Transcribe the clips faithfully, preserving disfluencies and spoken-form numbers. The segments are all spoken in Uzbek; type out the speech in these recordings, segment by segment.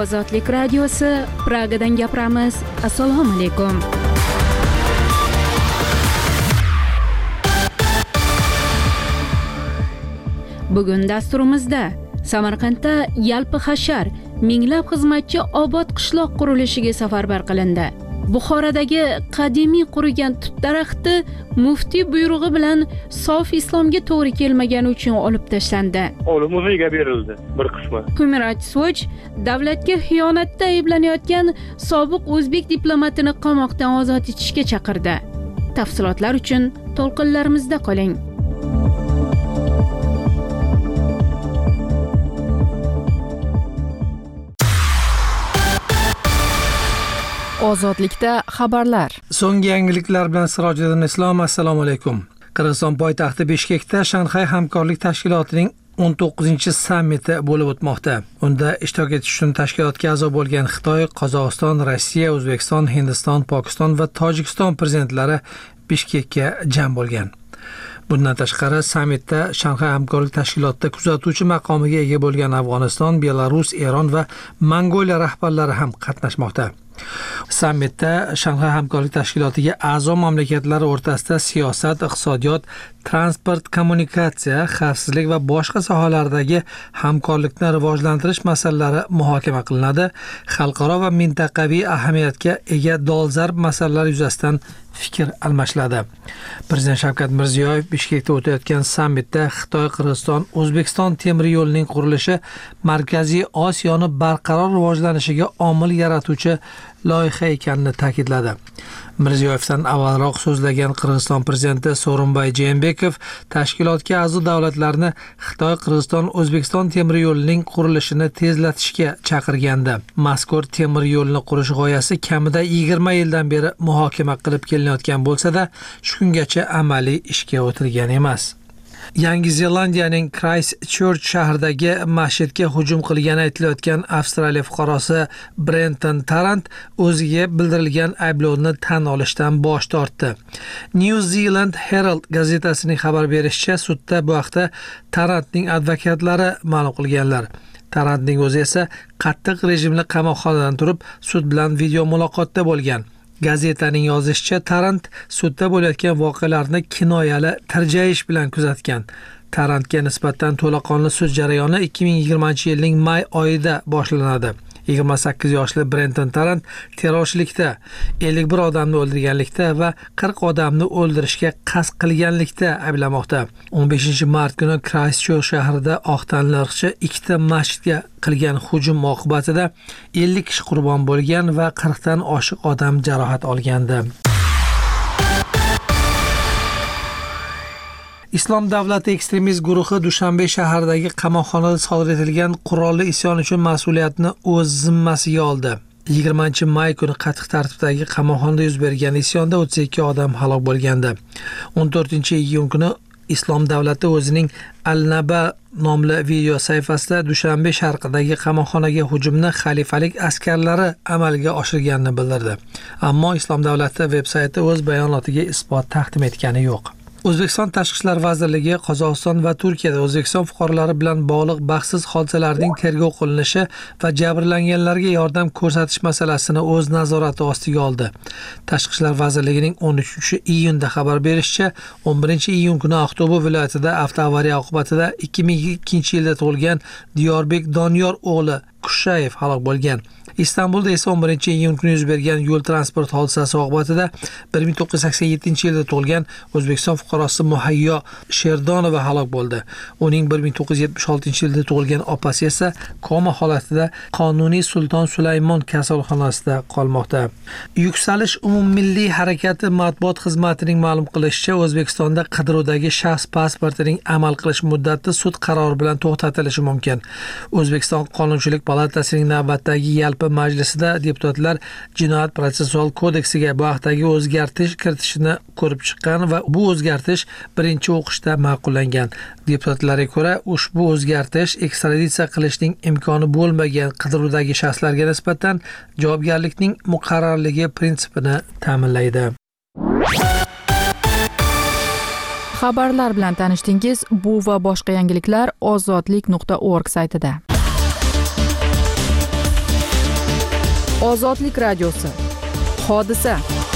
Ozodlik radiosi, Pragadan gapiramiz. Assalomu alaykum. Bugun dasturimizda Samarqandda yalpi hashar minglab xizmatchi obod qishloq qurilishiga safarbar qilindi. Buxorodagi qadimiy qurigan tut daraxti muftiy buyrug'i bilan sof islomga to'g'ri kelmagani uchun olib tashlandi. Olim muzeyga berildi bir qismi. Human Rights Watch davlatga xiyonatda ayblanayotgan sobiq o'zbek diplomatini qamoqdan ozod etishga chaqirdi. Tafsilotlar uchun to'lqinlarimizda qoling. Ozodlikda xabarlar. So'nggi yangiliklar bilan Sirojiddin Islom. Assalomu alaykum. Qirg'iziston poytaxti Bishkekda Shanxay hamkorlik tashkilotining o'n to'qqizinchi sammiti bo'lib o'tmoqda. Unda ishtirok etish uchun tashkilotga a'zo bo'lgan Xitoy, Qozog'iston, Rossiya, O'zbekiston, Hindiston, Pokiston va Tojikiston prezidentlari Bishkekka jam bo'lgan. Bundan tashqari, sammitda Shanxay hamkorlik tashkilotida kuzatuvchi maqomiga ega bo'lgan Afg'oniston, Belarus, Eron va Mongoliya rahbarlari ham qatnashmoqda. Sammitda Shanxay hamkorlik tashkilotiga a'zo mamlakatlar o'rtasida siyosat, iqtisodiyot, transport, kommunikatsiya, xavfsizlik va boshqa sohalardagi hamkorlikni rivojlantirish masalalari muhokama qilinadi. Xalqaro va mintaqaviy ahamiyatga ega dolzarb masalalar yuzasidan fikr almashiladi. Prezident Shavkat Mirziyoyev Bishkekda o'tayotgan sammitda Xitoy, Qirg'iziston, O'zbekiston temir yo'lining qurilishi Markaziy Osiyoni barqaror rivojlanishiga omil yaratuvchi loyiha ekanini ta'kidladi. Mirziyoyevdan avvalroq so'zlagan Qirg'iziston prezidenti Sooronbay Jeenbekov tashkilotga a'zo davlatlarni Xitoy, Qirg'iziston, O'zbekiston temir yo'lining qurilishini tezlatishga chaqirgandi. Mazkur temir yo'lni qurish g'oyasi kamida yigirma yildan beri muhokama qilib kelinayotgan bo'lsa-da, shu kungacha amaliy ishga o'tirgan emas. Yangi Zelandiyaning Christchurch shahridagi masjidga hujum qilgani aytilayotgan Avstraliya fuqarosi Brenton Tarrant o'ziga bildirilgan ayblovni tan olishdan bosh tortdi. New Zealand Herald gazetasining xabar berishicha, sudda bu haqda Tarrantning advokatlari ma'lum qilganlar. Tarrantning o'zi esa qattiq rejimli qamoqxonadan turib, sud bilan video muloqotda bo'lgan. Gazetaning yozishicha, Tarrant sudda bo'layotgan voqealarni kinoyali tirjayish bilan kuzatgan. Tarrantga nisbatan to'laqonli sud jarayoni ikki ming yigirmanchi yilning may oyida boshlanadi. yigirma sakkiz yoshli Brenton Tarrant terrorchilikda, ellik bir odamni o'ldirganlikda va qirq odamni o'ldirishga qasd qilganlikda ayblanmoqda. o'n beshinchi mart kuni Christchurch shahrida oq tanli irqchi ikkita masjidga qilgan hujum oqibatida ellik kishi qurbon bo'lgan va qirqdan oshiq odam jarohat olgandi. Islom davlati ekstremist guruhi Dushanbe shahridagi qamoqxonada sodir etilgan qurolli isyon uchun mas'uliyatni o'z zimmasiga oldi. yigirmanchi may kuni qattiq tartibdagi qamoqxonada yuz bergan isyonda o'ttiz ikki odam halok bo'lgandi. o'n to'rtinchi iyun kuni Islom davlati o'zining Al-Naba nomli video sahifasida Dushanbe sharqidagi qamoqxonaga hujumni xalifalik askarlari amalga oshirganini bildirdi. Ammo Islom davlati veb-sayti o'z bayonotiga isbot taqdim etgani yo'q. O'zbekiston Tashqi ishlar vazirligi Qozog'iston va Turkiyada O'zbekiston fuqarolari bilan bog'liq baxtsiz hodisalarning tergov qilinishi va jabrlanganlarga yordam ko'rsatish masalasini o'z nazorati ostiga oldi. Tashqi ishlar vazirligining o'n uchinchi iyunda xabar berishicha, o'n birinchi iyun kuni Aqto'be viloyatida avtoavariya oqibatida ikki ming ikkinchi yilda tug'ilgan Diyorbek Doniyor o'g'li Kushayev halok bo'lgan. Istanbulda esa o'n birinchi iyun kuni yuz bergan yo'l transport hodisasi oqibatida bir ming to'qqiz yuz sakson yettinchi yilda tug'ilgan O'zbekiston fuqarosi Muhayyo Sherdonova halok bo'ldi. Uning bir ming to'qqiz yuz yetmish oltinchi yilda tug'ilgan opasi esa koma holatida Qonuniy Sulton Sulaymon kasalxonasida qolmoqda. Yuksalish umummilliy harakati matbuot xizmatining ma'lum qilishicha, O'zbekistonda qidiruvdagi shaxs pasportining amal qilish muddati sud qarori bilan to'xtatilishi mumkin. O'zbekiston Qonunchilik palatasining navbatdagi yalpi majlisida deputatlar Jinoyat protsessual kodeksiga bu haqdagi o'zgartirish kiritishini ko'rib chiqqan va bu o'zgartirish birinchi o'qishda ma'qullangan. Deputatlarga ko'ra, ushbu o'zgartirish ekstraditsiya qilishning imkoni bo'lmagan qidiruvdagi shaxslarga nisbatan javobgarlikning muqarrarligi prinsipini ta'minlaydi. Xabarlar bilan tanishdingiz. Bu va boshqa yangiliklar ozodlik nuqta org saytida. Ozodlik radiosi. Hodisa.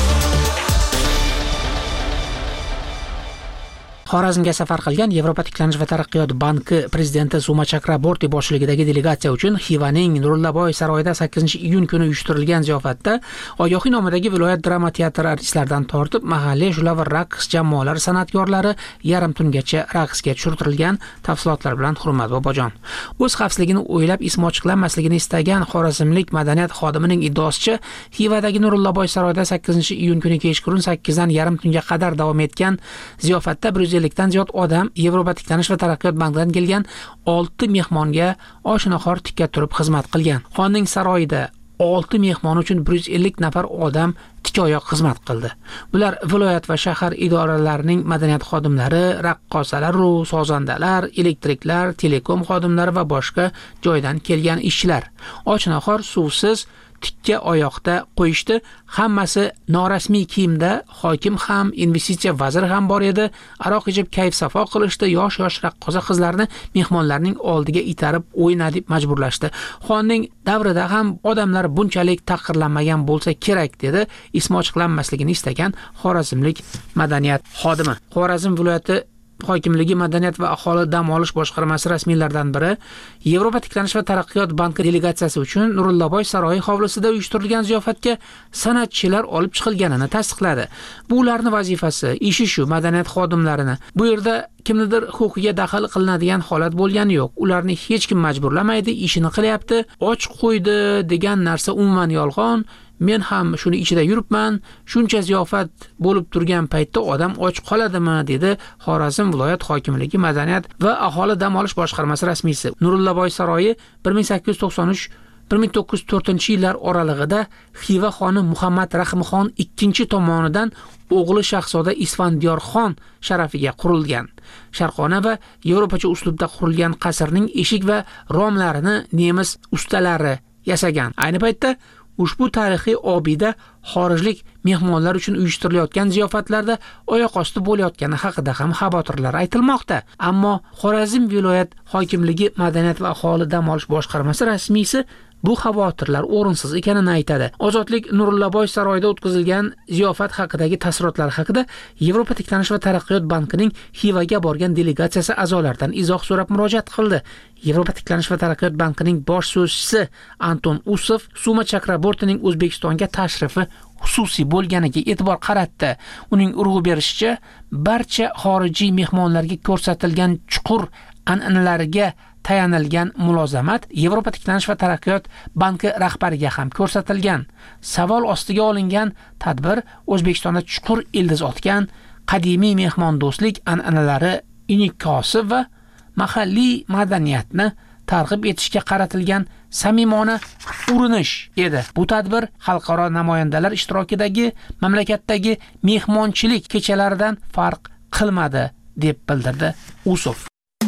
Xorazmga safar qilgan Yevropa tiklanish va taraqqiyot banki prezidenti Suma Chakraborti boshchiligidagi delegatsiya uchun Xivaning Nurullaboy saroyida sakkizinchi iyun kuni uyushtirilgan ziyofatda Ogohiy nomidagi viloyat drama teatri artistlaridan tortib mahalliy jula va raqs jamoalari san'atkorlari yarim tungacha raqsga tushirtirilgan. Tafsilotlar bilan Hurmat Bobojon. O'z xavfsizligini o'ylab ismi ochiqlanmasligini istagan xorazmlik madaniyat xodimining iddaosicha, Xivadagi Nurullaboy saroyida sakkizinchi iyun kuni kechqurun sakkizdan yarim tunga qadar davom etgan ziyofatda bir yuz ellikdan ziyod odam Yevropa tiklanish va taraqqiyot bankidan kelgan olti mehmonga oshnaxor tikka turib xizmat qilgan. Xonning saroyida olti mehmon uchun bir yuz ellik nafar odam tikoyoq xizmat qildi. Bular viloyat va shahar idoralarining madaniyat xodimlari, raqqosalar, sozandalar, elektriklar, telekom xodimlari va boshqa joydan kelgan ishchilar. Oshnaxor suvsiz tikka oyoqda qo'yishdi. Hammasi norasmiy kiyimda. Hokim ham, investitsiya vaziri ham bor edi. Aroq ichib kayf safo qilishdi. Yosh-yosh raqqosa qizlarni mehmonlarning oldiga itarib o'yna deb majburlashdi. Xonning davrida ham odamlar bunchalik taqirlanmagan bo'lsa kerak, dedi ismi ochiqlanmasligini istagan xorazmlik madaniyat xodimi. Xorazm viloyati hokimligi madaniyat va aholi dam olish boshqarmasi rasmiylaridan biri Yevropa tiklanish va taraqqiyot banki delegatsiyasi uchun Nurullaboy saroyi hovlisida uyushtirilgan ziyofatga san'atchilar olib chiqilganini tasdiqladi. Bu ularning vazifasi, ishi shu, madaniyat xodimlarini. Bu yerda kimnidir huquqiga daxl qilinadigan holat bo'lgani yo'q. Ularni hech kim majburlamaydi, ishini qilyapti. Och qo'ydi degan narsa umuman yolg'on. Men ham shuni ichida yuribman. Shuncha ziyofat bo'lib turgan paytda odam och qoladimi, dedi Xorazm viloyat hokimligi madaniyat va aholi dam olish boshqarmasi rasmiysi. Nurullaboy saroyi bir ming sakkiz yuz to'qson uch bir ming to'qqiz yuz to'rtinchi yillar oralig'ida Xiva xoni Muhammad Rahimxon ikkinchi tomonidan o'g'li shahzoda Isfandiyorxon sharafiga qurilgan. Sharqona va yevropacha uslubda qurilgan qasrning eshik va romlarini nemis ustalari yasagan. Ayni paytda ushbu tarixiy obida xorijlik mehmonlar uchun uyushtirilayotgan ziyofatlarda oyoq osti bo'layotgani haqida ham xavotirlar aytilmoqda. Ammo Xorazm viloyat hokimligi madaniyat va aholi dam olish boshqarmasi rasmiysi bu xavotirlar o'rinsiz ekanini aytadi. Ozodlik Nurullaboy saroyida o'tkazilgan ziyofat haqidagi taassurotlar haqida Yevropa tiklanish va taraqqiyot bankining Xivaga borgan delegatsiyasi a'zolaridan izoh so'rab murojaat qildi. Yevropa tiklanish va taraqqiyot bankining bosh so'zchisi Anton Usov Suma Chakrabortining O'zbekistonga tashrifi xususiy bo'lganiga e'tibor qaratdi. Uning urg'u berishicha, barcha xorijiy mehmonlarga ko'rsatilgan chuqur an'analarga tayanilgan mulozamat Yevropa tiklanish va taraqqiyot banki rahbariga ham ko'rsatilgan. Savol ostiga olingan tadbir O'zbekistonda chuqur ildiz otgan qadimiy mehmondo'stlik an'analari inikosi va mahalliy madaniyatni targ'ib etishga qaratilgan samimona urinish edi. Bu tadbir xalqaro namoyandalar ishtirokidagi mamlakatdagi mehmonchilik kechalaridan farq qilmadi, deb bildirdi Usov.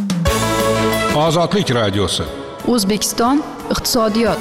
Ozodlik radiosi. O'zbekiston iqtisodiyot.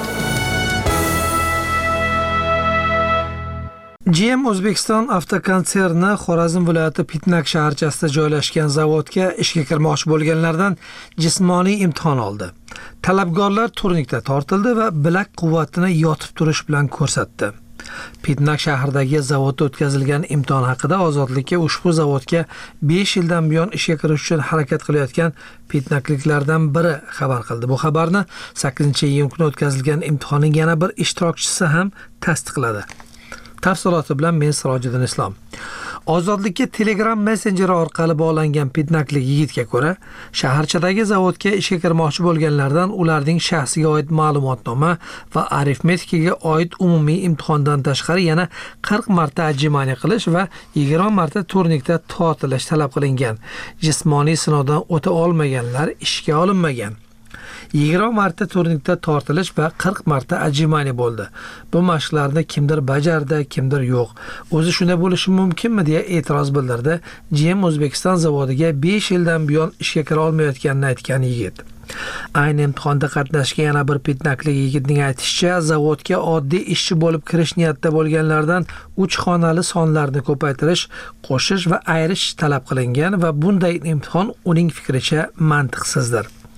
G M O'zbekiston avtokonserni Xorazm viloyati Pitnak shaharchasida joylashgan zavodga ishga kirmoqchi bo'lganlardan jismoniy imtihon oldi. Talabgorlar turnikda tortildi va bilak quvvatini yotib turish bilan ko'rsatdi. Pitnak shahridagi zavodda o'tkazilgan imtihon haqida Ozodlikka ushbu zavodga besh yildan buyon ishga kirish uchun harakat qilayotgan pitnakliklardan biri xabar qildi. Bu xabarni sakkizinchi iyun kuni o'tkazilgan imtihonning yana bir ishtirokchisi ham tasdiqladi. Tafsiloti bilan men Sirojiddin Islom. Ozodlikka Telegram messenjeri orqali bog'langan pitnaklik yigitga ko'ra, shaharchadagi zavodga ishga kirmoqchi bo'lganlardan ularning shaxsiga oid ma'lumotnoma va arifmetikaga oid umumiy imtihondan tashqari yana qirq marta ajimani qilish va yigirma marta turnikda tortilish talab qilingan. Jismoniy sinovdan o'ta olmaganlar ishga olinmagan. yigirma marta turnikda tortilish va qirq marta ajimani bo'ldi. Bu mashqlarni kimdir bajardi, kimdir yo'q. O'zi shunday bo'lishi mumkinmi deya e'tiroz bildirdi. G M O'zbekiston zavodiga besh yildan buyon ishga kira olmayotganini aytgan yigit. Ayni imtihonda qatnashgan yana bir pitnaklik yigitning aytishicha, zavodga oddiy ishchi bo'lib kirish niyatida bo'lganlardan uch xonali sonlarni ko'paytirish, qo'shish va ayirish talab qilingan va bunday imtihon uning fikricha mantiqsizdir.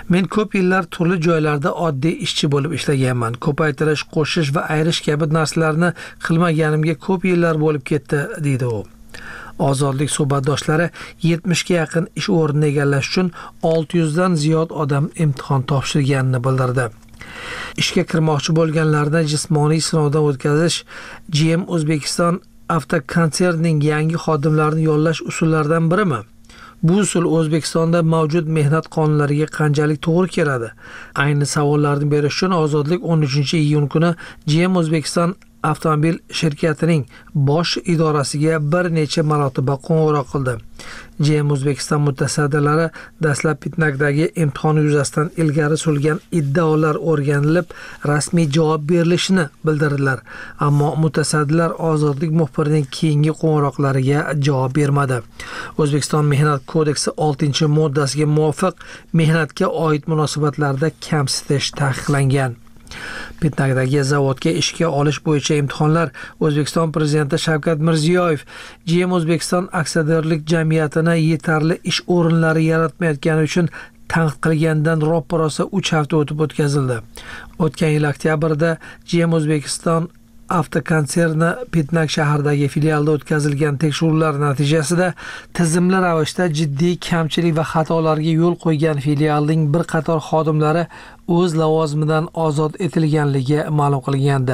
Men ko'p yillar turli joylarda oddiy ishchi bo'lib ishlaganman. Ko'paytirish, qo'shish va ayirish kabi narsalarni qilmaganimga ko'p yillar bo'lib ketdi, deydi u. Ozodlik suhbatdoshlari yetmishga yaqin ish o'rnini egallash uchun olti yuz dan ziyod odam imtihon topshirganini bildirdi. Ishga kirmoqchi bo'lganlarni jismoniy sinovdan o'tkazish G M O'zbekiston avtokonsernining yangi xodimlarini yollash usullaridan birimi? Bu usul O'zbekistonda mavjud mehnat qonunlariga qanchalik to'g'ri keladi? Ayni savollarni berish uchun Ozodlik o'n uchinchi iyun kuni G M O'zbekiston avtomobil shirkatining bosh idorasiga bir necha marotaba qo'ng'iroq qildi. G M O'zbekiston mutasaddilari dastlab Pitnakdagi imtihon yuzasidan ilgari surilgan iddaolar o'rganilib, rasmiy javob berilishini bildirdilar. Ammo mutasaddilar Ozodlik muxbirining keyingi qo'ng'iroqlariga javob bermadi. O'zbekiston Mehnat kodeksi oltinchi moddasiga muvofiq mehnatga oid munosabatlarda kamsitish taqiqlangan. Pitnakdagi zavodga ishga olish bo'yicha imtihonlar O'zbekiston prezidenti Shavkat Mirziyoyev G M O'zbekiston aksiyadorlik jamiyatini yetarli ish o'rinlari yaratmayotgani uchun tanqid qilgandan ro'parosa uch hafta o'tib o'tkazildi. O'tgan yil oktyabrda G M O'zbekiston avtokonserni Pitnak shahridagi filialda o'tkazilgan tekshiruvlar natijasida tizimli ravishda jiddiy kamchilik va xatolarga yo'l qo'ygan filialning bir qator xodimlari o'z lavozimidan ozod etilganligi ma'lum qilgandi.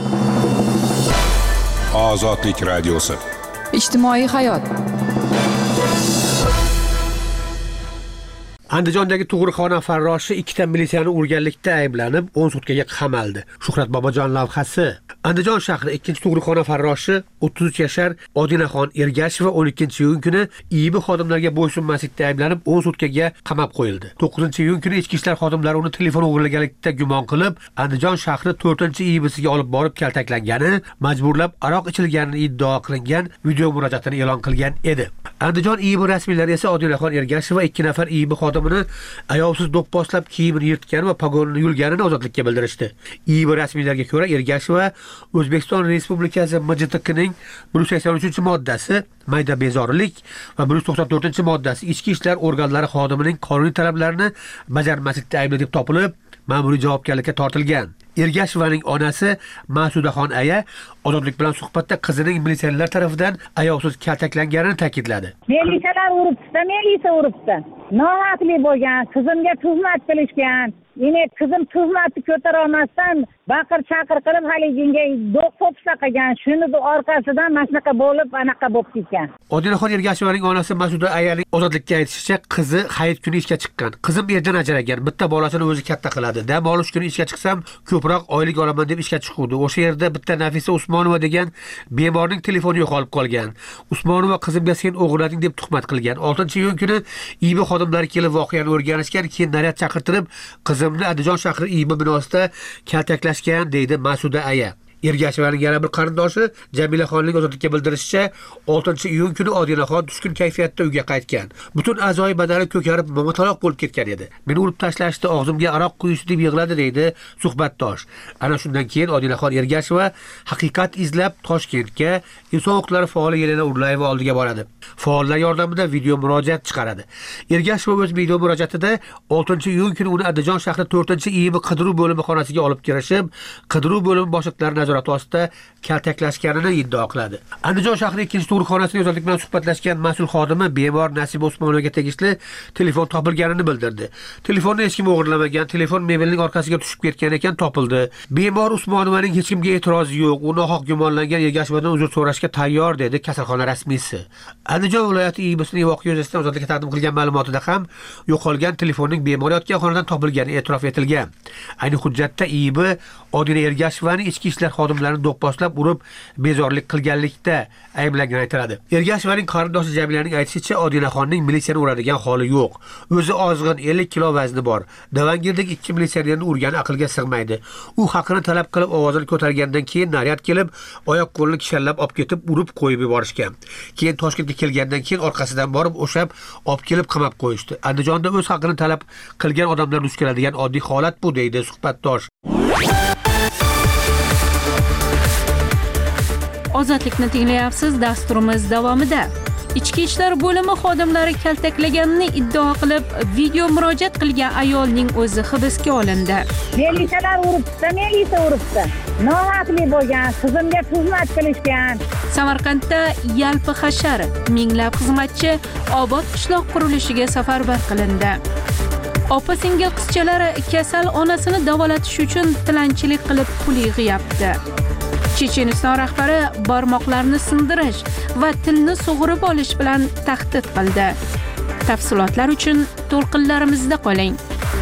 Ozodlik radiosi. Ijtimoiy hayot. Andijondagi tug'ruqxona farroshi ikkita militsiyani urganlikda ayblanib o'n sutkaga qamaldi. Shuhrat Bobojon lavhasi. Andijon shahri ikkinchi tug'ruqxona farroshi o'ttiz uch yashar Odinaxon Ergasheva o'n ikkinchi iyun kuni I B xodimlariga bo'ysunmaslikda ayblanib o'n sutkaga qamab qo'yildi. to'qqizinchi iyun kuni ichki ishlar xodimlari uni telefon o'g'irlaganlikda gumon qilib, Andijon shahri to'rtinchi I B'siga olib borib kaltaklangani, majburlab aroq ichilganini iddao qilingan video murojaatini e'lon qilgan edi. Andijon I B rasmiylari esa Odinaxon Ergasheva ikki nafar I B xodimini ayovsiz do'pposlab kiyimini yirtgani va pagonini yulganini ozodlikka bildirishdi. I B rasmiylariga ko'ra Ergasheva O'zbekiston Respublikasi M J T K'ning bir yuz sakson uchinchi moddasi mayda bezorilik va bir yuz to'qson to'rtinchi moddasi ichki ishlar organlari xodimining qonuniy talablarini bajarmaslikda aybli deb topilib, ma'muriy javobgarlikka tortilgan. Ergashevaning onasi Ma'sudaxon aya Ozodlik bilan suhbatda qizining militsiyalar tomonidan ayovsiz kaltaklanganini ta'kidladi. Militsiyalar uribdi, militsiya uribdi. Nohaqli bo'lgan, qizimga tuhmat qilishgan. Yine kızım tuhmatni ko'tara olmasdan baqir chaqir qilib haliginga do'q-po'pisa qilgan. Shuni orqasidan masnaqa bo'lib, anaqa bo'lib ketgan. Odinaxon Ergashevaning onasi Ma'suda ayaning ozodlikka aytishicha, qizi hayit kuni ishga chiqqan. Qizim erdan ajragan, bitta bolasini o'zi katta qiladi. Dam olish kuni ishga chiqsam, ko'proq oylik olaman deb ishga chiquvdi. O'sha yerda bitta Nafisa Usmonova degan bemorning telefoni yo'qolib qolgan. Usmonova qizimga sen o'g'irlading deb tuhmat qilgan. oltinchi iyun kuni I B xodimlari kelib voqeani o'rganishgan, keyin naryad chaqirtirib qizimni Andijon shahri I B binosida kaltaklashgan, deydi Ma'suda aya. Ergashevaning yana bir qarindoshi Jamilaxonning ozodlikka bildirishicha, oltinchi iyun kuni Odinaxon tushkun kayfiyatda uyga qaytgan. Butun a'zoyi badani ko'karib, momataloq bo'lib ketgan edi. Meni urib tashlashdi, og'zimga aroq quyishdi deb yig'ladi, deydi suhbatdosh. Ana shundan keyin Odinaxon Ergasheva haqiqat izlab Toshkentga inson huquqlari faoli Yelena Urlayeva oldiga boradi. Faollar yordamida video murojaat chiqaradi. Ergasheva o'z video murojaatida oltinchi iyun kuni uni Andijon shahri to'rtinchi I B qidiruv bo'limi xonasiga olib kirishib, qidiruv bo'limi boshliqlari nazorat ostida kaltaklashganini iddao qiladi. Andijon shahri ikkinchi tug'ruqxonasida ozodlik bilan suhbatlashgan mas'ul xodimi bemor Nasiba Usmonovaga tegishli telefon topilganini bildirdi. Telefonni hech kim o'g'irlamagan, telefon mebelning orqasiga tushib ketgan ekan, topildi. Bemor Usmonovaning hech kimga e'tirozi yo'q, u nohaq gumonlangan Ergashevadan uzr so'rashga tayyor, dedi kasalxona rasmiysi. Andijon viloyati I B'sining voqea yuzasidan ozodlikka taqdim qilgan ma'lumotida ham yo'qolgan telefonning bemor yotgan xonadan topilgani e'tirof etilgan. Ayni hujjatda I B Odina Ergashevaning ichki ishlar xodimlarini do'pposlab urib bezorlik qilganlikda ayblangani aytiladi. Ergashevaning qarindoshi Jamilaning aytishicha, Odinaxonning militsiyani uradigan holi yo'q. O'zi ozg'in ellik kilo vazni bor. Davangirdagi ikki militsiyanerni urgani aqlga sig'maydi. U haqini talab qilib ovozini ko'targandan keyin naryad kelib, oyoq qo'lini kishallab olib ketib, urib qo'yib yuborishgan. Keyin Toshkentga kelgandan keyin orqasidan borib o'shab olib kelib qamab qo'yishdi. Andijonda o'z haqini talab qilgan odamlar duch keladigan oddiy holat bu, deydi suhbatdosh. Ozodlikni tinglayapsiz. Dasturimiz davomida Ichki ishlar bo'limi xodimlari kaltaklaganini iddao qilib, video murojaat qilgan ayolning o'zi hibsga olindi. Militsiyalar uribdi, militsiya uribdi. Nohaqli bo'lgan, qizimga tuhmat qilishgan. Samarqandda yalpi hashar minglab xizmatchi obod qishloq qurilishiga safarbar qilindi. Opa-singil qizchalar kasal onasini davolatish uchun tilanchilik qilib pul yig'yapti. Checheniston rahbari barmoqlarni sindirish va tilni sug'urib olish bilan tahdid qildi. Tafsilotlar uchun to'lqinlarimizda qoling.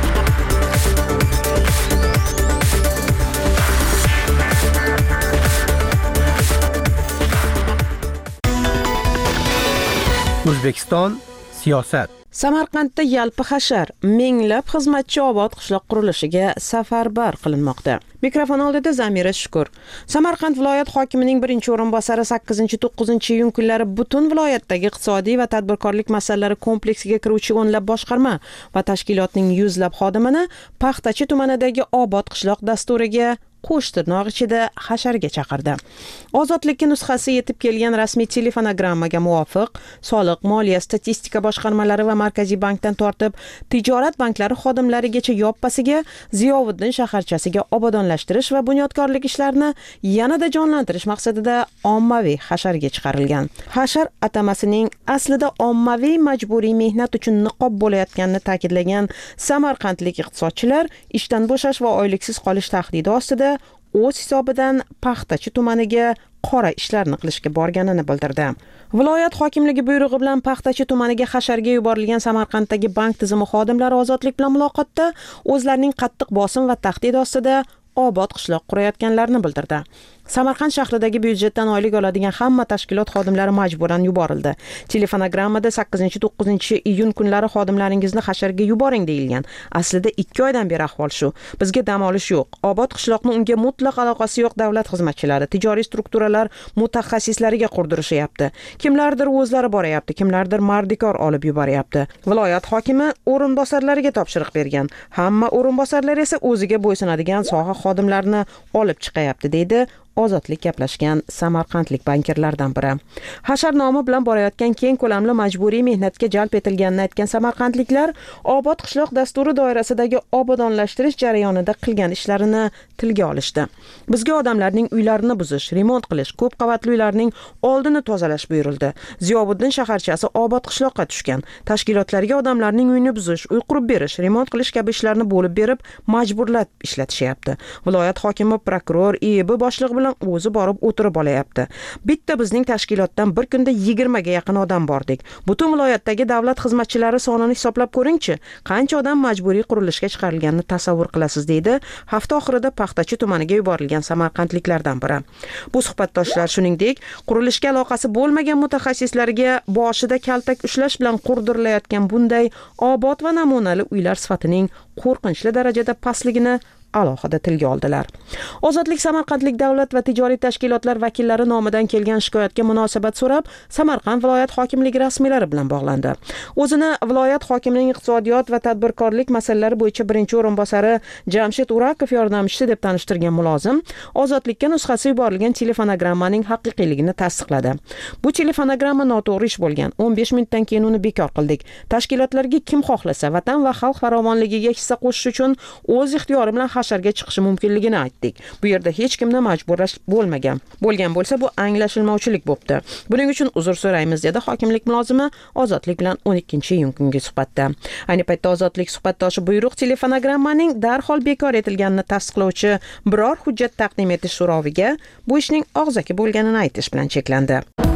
O'zbekiston siyosat. Samarqandda yalpi hashar minglab xizmatchi obod qishloq qurilishiga safarbar qilinmoqda. Mikrofon oldida Zamira Shukur. Samarqand viloyat hokimining birinchi o'rinbosari sakkizinchi to'qqizinchi iyun kunlari butun viloyatdagi iqtisodiy va tadbirkorlik masalalari kompleksiga kiruvchi o'nlab boshqarma va tashkilotning yuzlab xodimini Paxtachi tumanidagi obod qishloq dasturiga qo'sh tirnoq ichida hasharga chaqirdi. Ozodlikka nusxasi yetib kelgan rasmiy telefonogrammaga muvofiq, soliq, moliya, statistika boshqarmalari va Markaziy bankdan tortib, tijorat banklari xodimlarigacha yoppasiga Ziyovuddin shaharchasiga obodonlashtirish va bunyodkorlik ishlarini yanada jonlantirish maqsadida ommaviy hasharga chiqarilgan. Hashar atamasining aslida ommaviy majburiy mehnat uchun niqob bo'layotganini ta'kidlagan samarqandlik iqtisodchilar ishdan bo'shash va oyliksiz qolish tahdidi ostida o'z hisobidan Paxtachi tumaniga qora ishlarni qilishga borganini bildirdi. Viloyat hokimligi buyrug'i bilan Paxtachi tumaniga hasharga yuborilgan Samarqanddagi bank tizimi xodimlari Ozodlik bilan muloqotda o'zlarining qattiq bosim va tahdid ostida obod qishloq qurayotganlarini bildirdi. Samarqand shahridagi byudjetdan oylik oladigan hamma tashkilot xodimlari majburan yuborildi. Telefonogrammada sakkizinchi to'qqizinchi iyun kunlari xodimlaringizni hasharga yuboring deyilgan. Aslida ikki oydan beri ahvol shu. Bizga dam olish yo'q. Obod qishloqni unga mutlaq aloqasi yo'q davlat xizmatchilari, tijoriy strukturalar mutaxassislariga qurdirishyapti. Kimlardir o'zlari boryapti, kimlardir mardikor olib yuboryapti. Viloyat hokimi o'rinbosarlariga topshiriq bergan. Hamma o'rinbosarlar esa o'ziga bo'ysunadigan soha xodimlarini olib chiqayapti, deydi Ozodlik gaplashgan samarqandlik bankirlardan biri. Hashar nomi bilan borayotgan keng ko'lamli majburiy mehnatga jalb etilganini aytgan samarqandliklar obod qishloq dasturi doirasidagi obodonlashtirish jarayonida qilgan ishlarini tilga olishdi. Bizga odamlarning uylarini buzish, remont qilish, ko'p qavatli uylarning oldini tozalash buyurildi. Ziyovuddin shaharchasi obod qishloqqa tushgan. Tashkilotlarga odamlarning uyini buzish, uy qurib berish, remont qilish kabi ishlarni bo'lib berib, majburlab ishlatishyapti. Viloyat hokimi, prokuror, I E B boshlig'i bilan o'zi borib o'tirib olayapti. Bitta bizning tashkilotdan bir kunda yigirma ga yaqin odam bordik. Butun viloyatdagi davlat xizmatchilari sonini hisoblab ko'ring-chi, qancha odam majburiy qurilishga chiqarilganini tasavvur qilasiz, deydi hafta oxirida Paxtachi tumaniga yuborilgan samarqandliklardan biri. Bu suhbatdoshlar shuningdek, qurilishga aloqasi bo'lmagan mutaxassislarga boshida kaltak ushlash bilan qurdirilayotgan bunday obod va namunali uylar sifatining qo'rqinchli darajada pastligini alohida tilga oldilar. Ozodlik Samarqandlik davlat va tijoriy tashkilotlar vakillari nomidan kelgan shikoyatga munosabat so'rab, Samarqand viloyat hokimligi rasmiylari bilan bog'landi. O'zini viloyat hokimining iqtisodiyot va tadbirkorlik masalalari bo'yicha birinchi o'rinbosari Jamshid Urakov yordamchisi deb tanishtirgan mulozim, Ozodlikka nusxasi yuborilgan telefonogrammaning haqiqiyligini tasdiqladi. Bu telefonogramma noto'g'ri ish bo'lgan. o'n besh minutdan keyin uni bekor qildik. Tashkilotlarga kim xohlasa vatan va xalq farovonligiga hissa qo'shish uchun o'z ixtiyori bilan hasharga chiqishi mumkinligini aytdik. Bu yerda hech kimni majburlash bo'lmagan. Bo'lgan bo'lsa bu anglashilmovchilik bo'pti. Buning uchun uzr so'raymiz, dedi hokimlik mulozimi Ozodlik bilan o'n ikkinchi iyun kungi suhbatda. Ayni paytda Ozodlik suhbatdoshi buyruq telefonogrammaning darhol bekor etilganini tasdiqlovchi biror hujjat taqdim etish so'roviga bu ishning og'zaki bo'lganini aytish bilan cheklandi.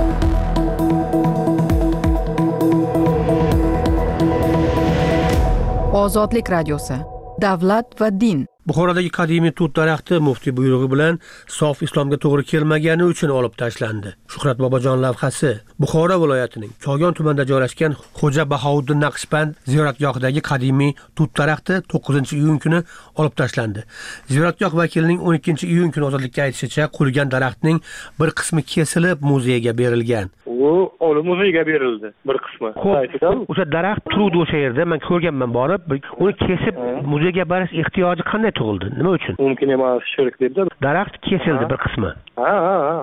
Ozodlik radiosi. Davlat va din. Buxorodagi qadimiy tut daraxti muftiy buyrug'i bilan sof islomga to'g'ri kelmagani uchun olib tashlandi. Shuhrat Bobojon lavhasi. Buxoro viloyatining Kogon tumanida joylashgan Xo'ja Bahovuddin Naqshband ziyoratgohidagi qadimiy tut daraxti to'qqizinchi iyun kuni olib tashlandi. Ziyoratgoh vakilining o'n ikkinchi iyun kuni Ozodlikka aytishicha, qurigan daraxtning bir qismi kesilib muzeyga berilgan. U olib muzeyga berildi bir qismi. Xo'p, o'sha daraxt turuvdi o'sha yerda, men ko'rganman borib, uni kesib muzeyga berish ehtiyoji qanday tug'ildi? Nima uchun? Mumkin emas, shirk debdi. Daraxt kesildi bir qismi. Ha, ha, ha.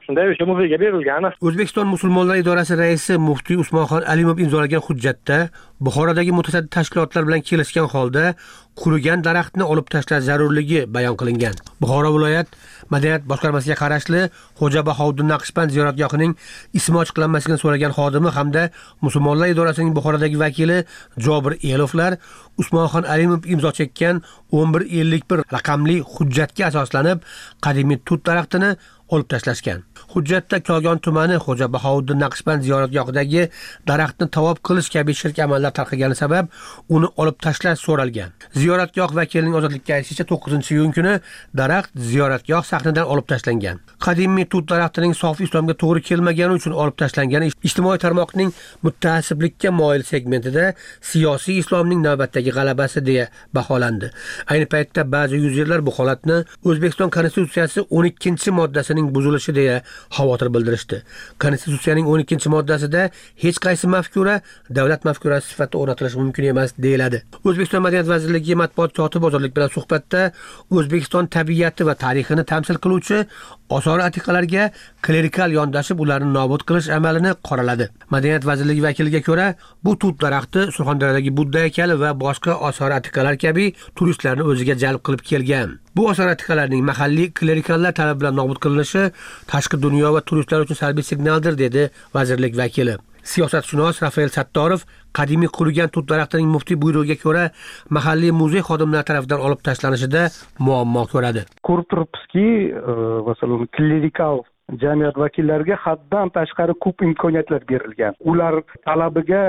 shunday o'sha muzeyga berilgan. O'zbekiston musulmonlar idorasi raisi muftiy Usmonxon Alimov imzolagan hujjatda Buxorodagi mutasaddi tashkilotlar bilan kelishgan holda qurigan daraxtni olib tashlash zarurligi bayon qilingan. Buxoro viloyat madaniyat boshqarmasiga qarashli Xo'ja Bahovuddin Naqshband ziyoratgohining ismi ochiqlanmasligini so'ragan xodimi hamda musulmonlar idorasining Buxorodagi vakili Jobir Elovlar Usmonxon Alimov imzo chekkan o'n bir ellik bir raqamli hujjatga asoslanib qadimiy tut daraxtini olib tashlashgan. Hujjatda Kogon tumani Xo'ja Bahovuddin Naqshband ziyoratgohidagi daraxtni tavob qilish kabi shirk amallar tarqagani sabab uni olib tashlash so'ralgan. Ziyoratgoh vakilining ozodlikka aytishicha to'qqizinchi iyun kuni daraxt ziyoratgoh sahnidan olib tashlangan. Qadimiy tut daraxtining sof islomga to'g'ri kelmagani uchun olib tashlangani ijtimoiy tarmoqning muttaassiblikka moyil segmentida siyosiy islomning navbatdagi g'alabasi deya baholandi. Ayni paytda ba'zi yuzerlar bu holatni O'zbekiston Konstitutsiyasi o'n ikkinchi moddasining buzilishi deya xavotir bildirishdi. Konstitutsiyaning o'n ikkinchi moddasida hech qaysi mafkura davlat mafkurasi sifatida o'rnatilishi mumkin emas deyiladi. O'zbekiston Madaniyat vazirligi matbuot kotibi Ozodlik bilan suhbatda O'zbekiston tabiati va tarixini tamsil qiluvchi osor atiqalarga klerikal yondashib ularni nobud qilish amalini qoraladi. Madaniyat vazirligi vakiliga ko'ra, bu tut daraxti Surxondaryodagi Budda haykali va boshqa osor atiqalar kabi turistlarni o'ziga jalb qilib kelgan. Bu osor atiqalarning mahalliy klerikallar talabi bilan nobud qilinishi tashqi dunyo va turistlar uchun salbiy signaldir, dedi vazirlik vakili. Siyosatshunos Rafael Sattorov qadimiy qurigan tut daraxtining muftiy buyrug'iga ko'ra mahalliy muzey xodimlari tomonidan olib tashlanishida muammo ko'radi. Ko'rib turibsizki, masalan, klerikal jamiyat vakillariga haddan tashqari ko'p imkoniyatlar berilgan. Ular talabiga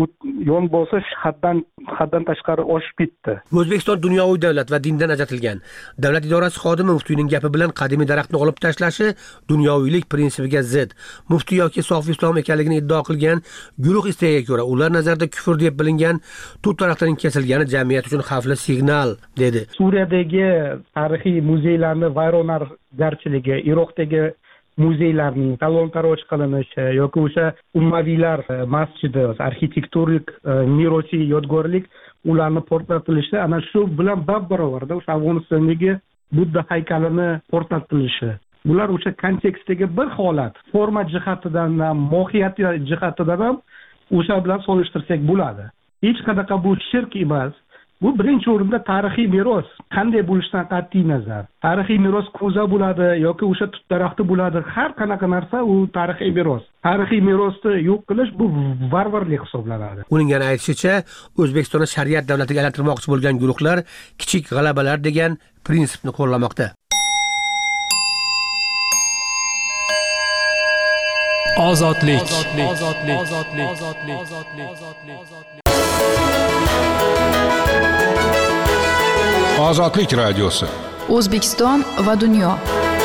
yon bosish haddan haddan tashqari oshib ketdi. O'zbekiston dunyoviy davlat va dindan ajratilgan. Davlat idorasi xodimi muftiyning gapi bilan qadimiy daraxtni olib tashlashi dunyoviylik prinsipiga zid. Muftiy yoki sof islom ekanligini iddao qilgan guruh istegiga ko'ra ular nazarda kufr deb bilingan tut daraxtining kesilgani jamiyat uchun xavfli signal, dedi. Suriyadagi tarixiy muzeylarni vayronagarchiligi, Iroqdagi muzeylarning talon-taroj qilinishi yoki o'sha ummaviylar masjidi, arxitektorik merosiy yodgorlik ularni portlatilishi ana shu bilan bab-barobarda o'sha Afg'onistondagi Budda haykalini portlatilishi. Bular o'sha kontekstdagi bir holat, forma jihatidan ham, mohiyat jihatidan ham o'sha bilan solishtirsak bo'ladi. Hech qanaqa bu shirk emas. Bu birinchi o'rinda tarixiy meros qanday bo'lishidan qat'iy nazar. Tarixiy meros ko'za bo'ladi yoki o'sha tut daraxti bo'ladi. Har qanaqa narsa u tarixiy meros. Tarixiy merosni yo'q qilish bu varvarlik hisoblanadi. Uning yana aytishicha, O'zbekistonni shariat davlatiga aylantirmoqchi bo'lgan guruhlar kichik g'alabalar degan prinsipni qo'llamoqda. Ozodlik. Ozodlik radiosi. O'zbekiston va dunyo.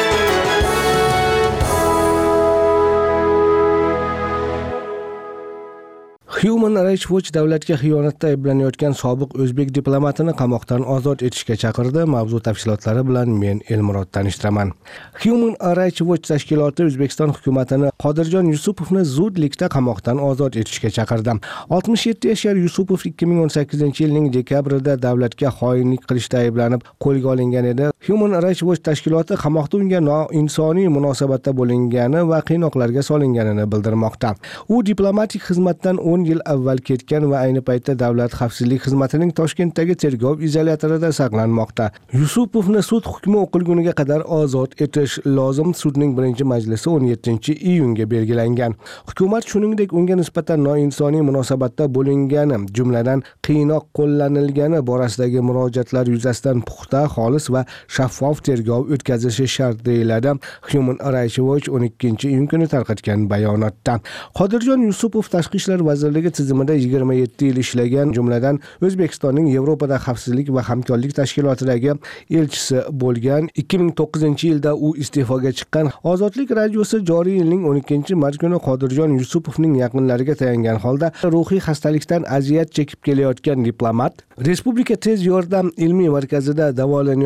Human Rights Watch davlatga xiyonatda ayblanayotgan sobiq o'zbek diplomatini qamoqdan ozod etishga chaqirdi. Mavzu tafsilotlari bilan men Elmurod tanishtiraman. Human Rights Watch tashkiloti O'zbekiston hukumatini Qodirjon Yusupovni zudlikda qamoqdan ozod etishga chaqirdi. oltmish yetti yashar Yusupov ikki ming o'n sakkizinchi yilning dekabrida davlatga xoinlik qilishda ayblanib qo'lga olingan edi. Human Rights Watch tashkiloti qamoqda unga noinsoniy munosabatda bo'lingani va qiynoqlarga solinganini bildirmoqda. U diplomatik xizmatdan o'n yil avval ketgan va ayni paytda Davlat xavfsizlik xizmatining Toshkentdagi tergov izolyatorida saqlanmoqda. Yusupovni sud hukmi o'qilguniga qadar ozod etish lozim. Sudning birinchi majlisi o'n yettinchi iyunga belgilangan. Hukumat shuningdek unga nisbatan noinsoniy munosabatda bo'lingani, jumladan qiynoq qo'llanilgani borasidagi murojaatlar yuzasidan puxta, xolis va shaffof tergov o'tkazishi shart deyiladi Human Rights Watch o'n ikkinchi iyun kuni tarqatgan bayonotda. Qodirjon Yusupov Tashqi ishlar vazirligi tizimida yigirma yetti yil ishlagan, jumladan O'zbekistonning Yevropada xavfsizlik va hamkorlik tashkilotidagi elchisi bo'lgan. ikki ming to'qqizinchi yilda u iste'foga chiqqan. Ozodlik radiosi joriy yilning o'n ikkinchi mart kuni Qodirjon Yusupovning yaqinlariga tayangan holda ruhiy xastalikdan aziyat chekib kelayotgan diplomat Respublika tez yordam ilmiy markazida davolanayotgan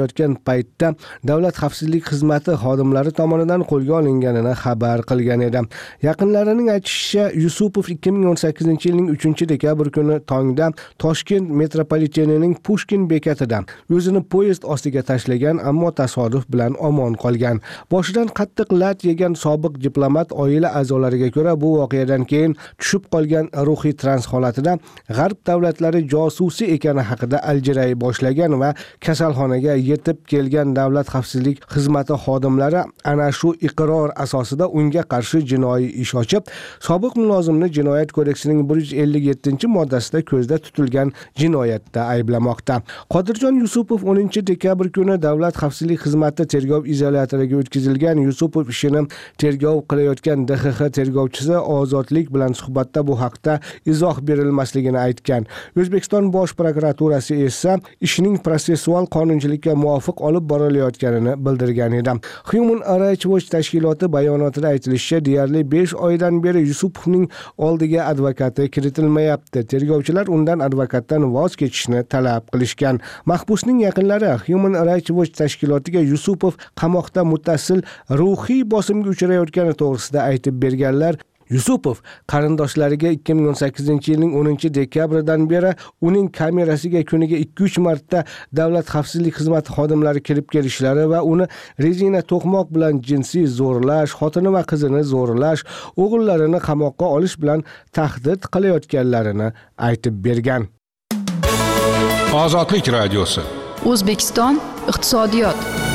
paytda Davlat xavfsizlik xizmati xodimlari tomonidan qo'lga olinganini xabar qilgan edi. Yaqinlarining aytishicha, Yusupov ikki ming o'n sakkizinchi yilning uchinchi dekabr kuni tongda Toshkent metropolitenining Pushkin bekatida o'zini poyezd ostiga tashlagan, ammo tasodif bilan omon qolgan. Boshidan qattiq lat yegan sobiq diplomat oila a'zolariga ko'ra, bu voqeadan keyin tushib qolgan ruhiy trans holatida G'arb davlatlari josusi ekani haqida aljiray boshlagan va kasalxonaga yetib kelgan Davlat xavfsizlik xizmati xodimlari ana shu iqror asosida unga qarshi jinoiy ish ochib, sobiq mulozimni Jinoyat kodeksining bir yuz ellik yettinchi moddasida ko'zda tutilgan jinoyatda ayblamoqda. Qodirjon Yusupov o'ninchi dekabr kuni Davlat xavfsizlik xizmati tergov izolyatoriga o'tkazilgan. Yusupov ishini tergov qilayotgan D X X tergovchisi Ozodlik bilan suhbatda bu haqda izoh berilmasligini aytgan. O'zbekiston Bosh prokuraturasi esa ishning protsessual qonunchilikka muvofiq olib borilayotganini bildirgan edi. Human Rights Watch tashkiloti bayonotida aytilishicha, deyarli besh oydan beri Yusupovning oldiga advokati kiritilmayapti. Tergovchilar undan advokatdan voz kechishni talab qilishgan. Mahbusning yaqinlari Human Rights Watch tashkilotiga Yusupov qamoqda muttasil ruhiy bosimga uchrayotgani to'g'risida aytib berganlar. Yusupov qarindoshlariga ikki ming o'n sakkizinchi yilning o'ninchi dekabridan beri uning kamerasiga kuniga ikki uch marta Davlat xavfsizlik xizmati xodimlari kirib kelishlari va uni rezina to'qmoq bilan jinsiy zo'rlash, xotini va qizini zo'rlash, o'g'illarini qamoqqa olish bilan tahdid qilayotganlarini aytib bergan. Ozodlik radiosi. O'zbekiston iqtisodiyot.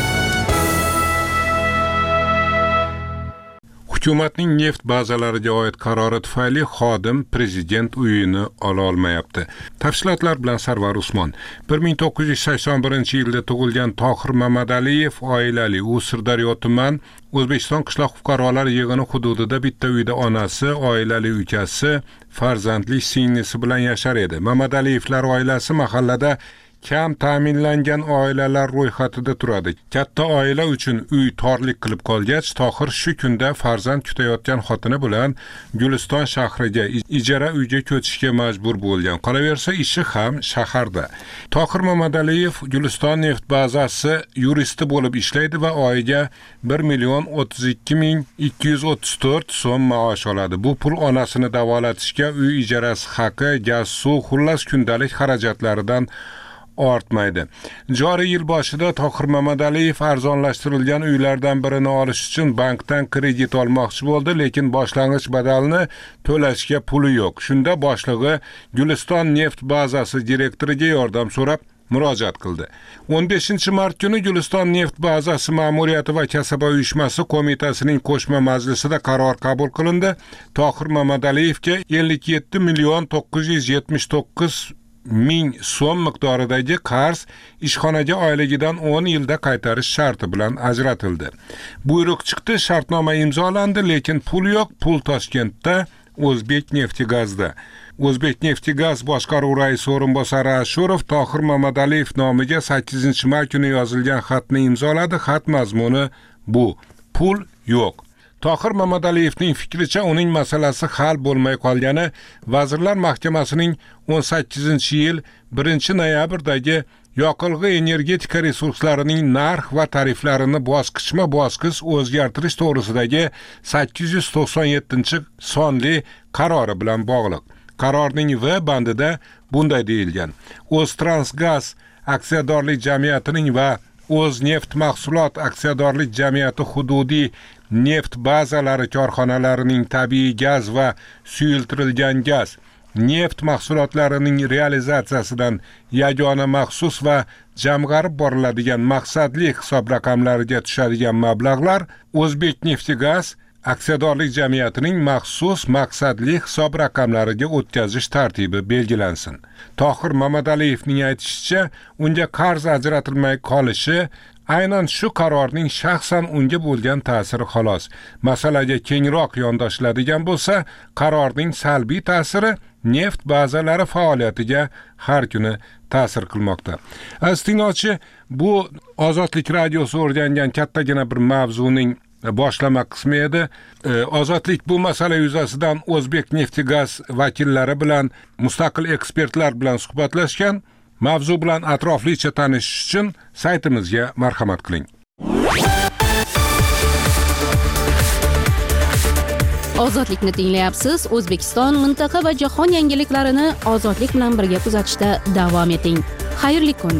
Hukumatning neft bazalariga oid qarori tufayli xodim prezident uyini ola olmayapti. Tafsilotlar bilan Sarvar Usmon. bir ming to'qqiz yuz sakson birinchi yilda tug'ilgan Tohir Mamadaliyev oilali, u Sirdaryo tuman O'zbekiston qishloq fuqarolar yig'ini hududida bitta uyda onasi, oilali ukasi, farzandli singlisi bilan yashar edi. Mamataliyevlar oilasi mahallada kam ta'minlangan oilalar ro'yxatida turadi. Katta oila uchun uy torlik qilib qolgach, Tohir shu kunda farzand kutayotgan xotini bilan Guliston shahriga ijara uyga ko'chishga majbur bo'lgan. Qolaversa, ishi ham shaharda. Tohir Mamadaliyev Guliston neft bazasi yuristi bo'lib ishlaydi va oyiga bir million o'ttiz ikki ming ikki yuz o'ttiz to'rt so'm maosh oladi. Bu pul onasini davolatishga, uy ijarasi haqi, gaz, suv, xullas kundalik xarajatlaridan ortmaydi. Joriy yil boshida Tohir Mamadaliyev arzonlashtirilgan uylardan birini olish uchun bankdan kredit olmoqchi bo'ldi, lekin boshlang'ich badalni to'lashga puli yo'q. Shunda boshlig'i Guliston neft bazasi direktoriga yordam so'rab murojaat qildi. o'n beshinchi mart kuni Guliston neft bazasi ma'muriyati va kasaba uyushmasi qo'mitasining qo'shma majlisida qaror qabul qilindi. Tohir Mamadaliyevga ellik yetti million to'qqiz yuz yetmish to'qqiz ming so'm miqdoridagi qarz ishxonaga oyligidan o'n yilda qaytarish sharti bilan ajratildi. Buyruq chiqdi, shartnoma imzolandi, lekin pul yo'q. Pul Toshkentda, O'zbekneftgazda. O'zbekneftgaz boshqaruv raisi o'rinbosari Ashurov Tohir Mamadaliyev nomiga sakkizinchi may kuni yozilgan xatni imzoladi. Xat mazmuni bu: pul yo'q. Tohir Mamadaliyevning fikricha, uning masalasi hal bo'lmay qolgani Vazirlar Mahkamasining o'n sakkizinchi yil birinchi noyabrdagi yoqilg'i energetika resurslarining narx va tariflarini bosqichma-bosqich o'zgartirish to'g'risidagi sakkiz yuz to'qson yettinchi sonli qarori bilan bog'liq. Qarorning V bandida bunday deyilgan: O'ztransgaz aksiyadorlik jamiyatining va O'zneft mahsulot aksiyadorlik jamiyati hududiy neft bazalari korxonalarining tabiiy gaz va suyultirilgan gaz, neft mahsulotlarining realizatsiyasidan yagona maxsus va jamg'arib boriladigan maqsadli hisob raqamlariga tushadigan mablag'lar O'zbekneftgaz aksiyadorlik jamiyatining maxsus maqsadli hisob raqamlariga o'tkazish tartibi belgilansin. Tohir Mamadaliyevning aytishicha, unga qarz ajratilmay qolishi aynan shu qarorning shaxsan unga bo'lgan ta'siri xolos. Masalaga kengroq yondashiladigan bo'lsa, qarorning salbiy ta'siri neft bazalari faoliyatiga har kuni ta'sir qilmoqda. Aziz tinglovchi, bu Ozodlik radiosi o'rgangan kattagina bir mavzuning boshlama qismi edi. Ozodlik bu masala yuzasidan O'zbekneftgaz vakillari bilan, mustaqil ekspertlar bilan suhbatlashgan. Mavzu bilan atroflicha tanishish uchun saytimizga marhamat qiling. Ozodlikni tinglayapsiz. O'zbekiston, mintaqa va jahon yangiliklarini ozodlik bilan birga kuzatishda davom eting. Xayrli kun.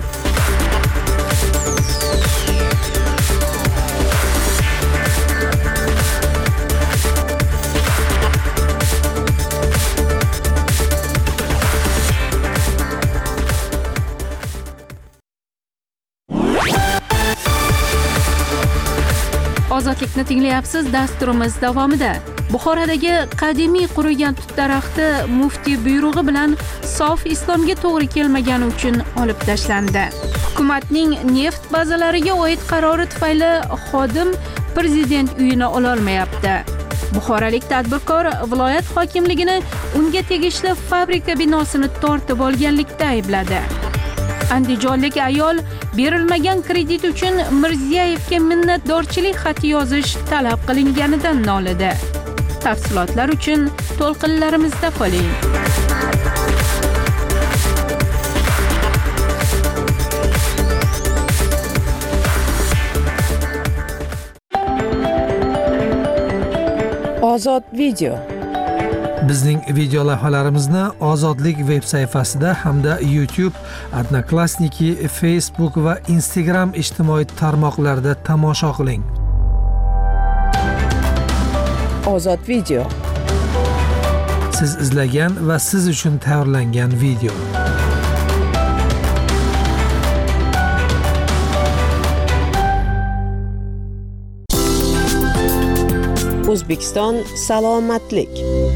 Ozodlikni tinglayapsiz. Dasturimiz davomida Buxorodagi qadimiy qurigan tut daraxti muftiy buyrug'i bilan sof islomga to'g'ri kelmagani uchun olib tashlandi. Hukumatning neft bazalariga oid qarori tufayli xodim prezident uyini ola olmayapti. Buxorolik tadbirkor viloyat hokimligini unga tegishli fabrika binosini tortib olganlikda aybladi. Andijonlik ayol berilmagan kredit uchun Mirziyevga minnatdorchilik xati yozish talab qilinganidan nolidi. Tafsilotlar uchun to'lqinlarimizda qoling. Ozod video. Bizning video lavhalarimizni Ozodlik veb sayfasida hamda YouTube, Odnoklassniki, Facebook va Instagram ijtimoiy tarmoqlarida tomosha qiling. Ozod video. Siz izlagan va siz uchun tayyorlangan video. O'zbekiston salomatlik.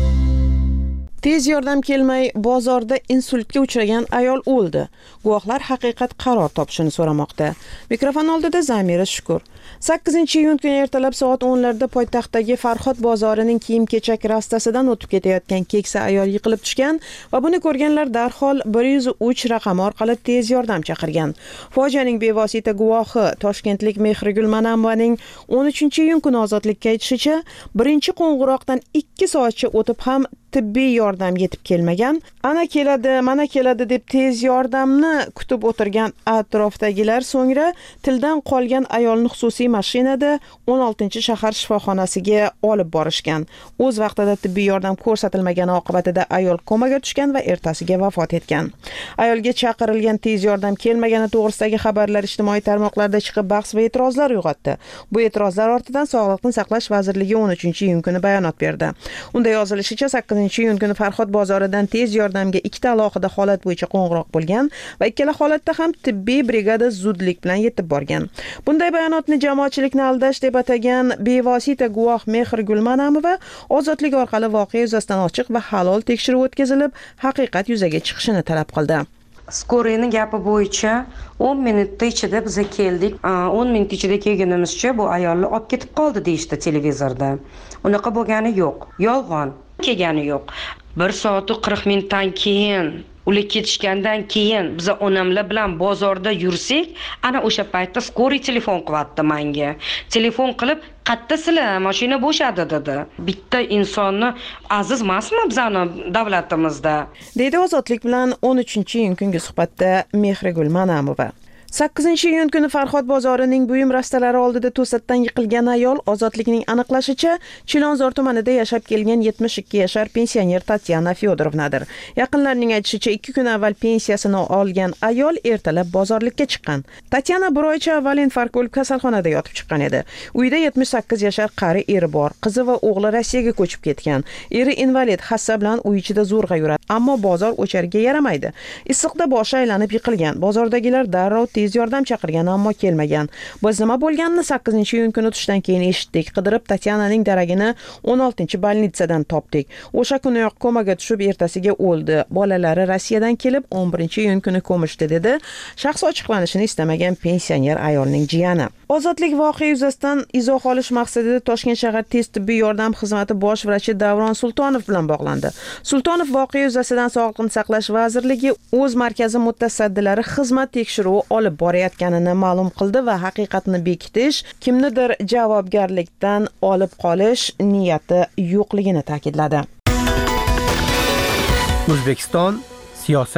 Tez yordam kelmay bozorda insultga uchragan ayol o'ldi. Guvohlar haqiqat qaror topishini so'ramoqda. Mikrofon oldida Zamira Shukur. sakkizinchi iyun kuni ertalab soat o'nlarda poytaxtdagi Farhod bozorining kiyim-kechak rastasidan o'tib ketayotgan keksa ayol yiqilib tushgan va buni ko'rganlar darhol bir yuz uch raqami orqali tez yordam chaqirgan. Fojianing bevosita guvohi Toshkentlik Mehrigul Manamovaning o'n uchinchi iyun kuni ozodlikka aytishicha, birinchi qo'ng'iroqdan ikki soatcha o'tib ham tibbiy yordam yetib kelmagan. Ana keladi, mana keladi deb tez yordamni kutib o'tirgan atrofdagilar so'ngra tildan qolgan ayolni xususiy mashinada o'n oltinchi shahar shifoxonasiga olib borishgan. O'z vaqtida tibbiy yordam ko'rsatilmagani oqibatida ayol komaga tushgan va ertasiga vafot etgan. Ayolga chaqirilgan tez yordam kelmagani to'g'risidagi xabarlar ijtimoiy tarmoqlarda chiqib bahs va e'tirozlar uyg'otdi. Bu e'tirozlar ortidan Sog'liqni saqlash vazirligi o'n uchinchi iyun kuni bayonot berdi. Unda yozilishicha, sakkizinchi iyun kuni Farhod bozoridan tez yordamga ikkita alohida holat bo'yicha qo'ng'iroq bo'lgan va ikkala holatda ham tibbiy brigada zudlik bilan yetib borgan. Bunday bayonotni jamoatchilikni aldash deb atagan bevosita guvoh Mehrigul Manamova ozodlik orqali voqea yuzasidan ochiq va halol tekshiruv o'tkazilib, haqiqat yuzaga chiqishini talab qildi. Skoriyning gapi bo'yicha o'n minutda ichida biz keldik. o'n minut ichida kelganimizcha bu ayolni olib ketib qoldi deyishdi televizorda. Unaqa bo'lgani yo'q. Yolg'on. Kelgani yo'q. bir soat qirq minutdan keyin ular ketishgandan keyin biz onamlar bilan bozorda yursak, ana o'sha paytda skoriy telefon qilyapti menga. Telefon qilib, "Qayerdasizlar? Mashina bo'shadi" dedi. Bitta insonni aziz emasmi bizning davlatimizda? Deydi Ozodlik bilan o'n uchinchi iyun kungi suhbatda Mehrigul Manamova. sakkizinchi iyun kuni Farhod bozorining buyum rastalari oldida to'satdan yiqilgan ayol Ozodlikning aniqlashicha Chilonzor tumanida yashab kelgan yetmish ikki yashar pensioner Tatyana Fyodorovnadir. Yaqinlarning aytishicha, ikki kun avval pensiyasini olgan ayol ertalab bozorlikka chiqqan. Tatyana bir oycha avval infarkt bo'lib kasalxonada yotib chiqqan edi. Uyda yetmish sakkiz yashar qari eri bor. Qizi va o'g'li Rossiyaga ko'chib ketgan. Eri invalid, hassa bilan uy ichida zo'rg'a yuradi, ammo bozor o'chariga yaramaydi. Issiqda boshi aylanib yiqilgan. Bozordagilar darrov tez yordam chaqirgan, ammo kelmagan. Biz nima bo'lganini sakkizinchi iyun kuni tushdan keyin eshitdik. Qidirib Tatyananing daragini o'n oltinchi bolnitsadan topdik. O'sha kuniyoq komaga tushib ertasiga o'ldi. Bolalari Rossiyadan kelib o'n birinchi iyun kuni ko'mishdi, dedi shaxs ochiqlanishini istamagan pensioner ayolning jiyani. Ozodlik voqea yuzasidan izoh olish maqsadida Toshkent shahar tez tibbiy yordam xizmati bosh vrachi Davron Sultonov bilan bog'landi. Sultonov voqea yuzasidan Sog'liqni saqlash vazirligi o'z markazi mutasaddilari xizmat tekshiruvi olib borayotganini ma'lum qildi va haqiqatni bekitish, kimnidir javobgarlikdan olib qolish niyati yo'qligini ta'kidladi. O'zbekiston siyosat.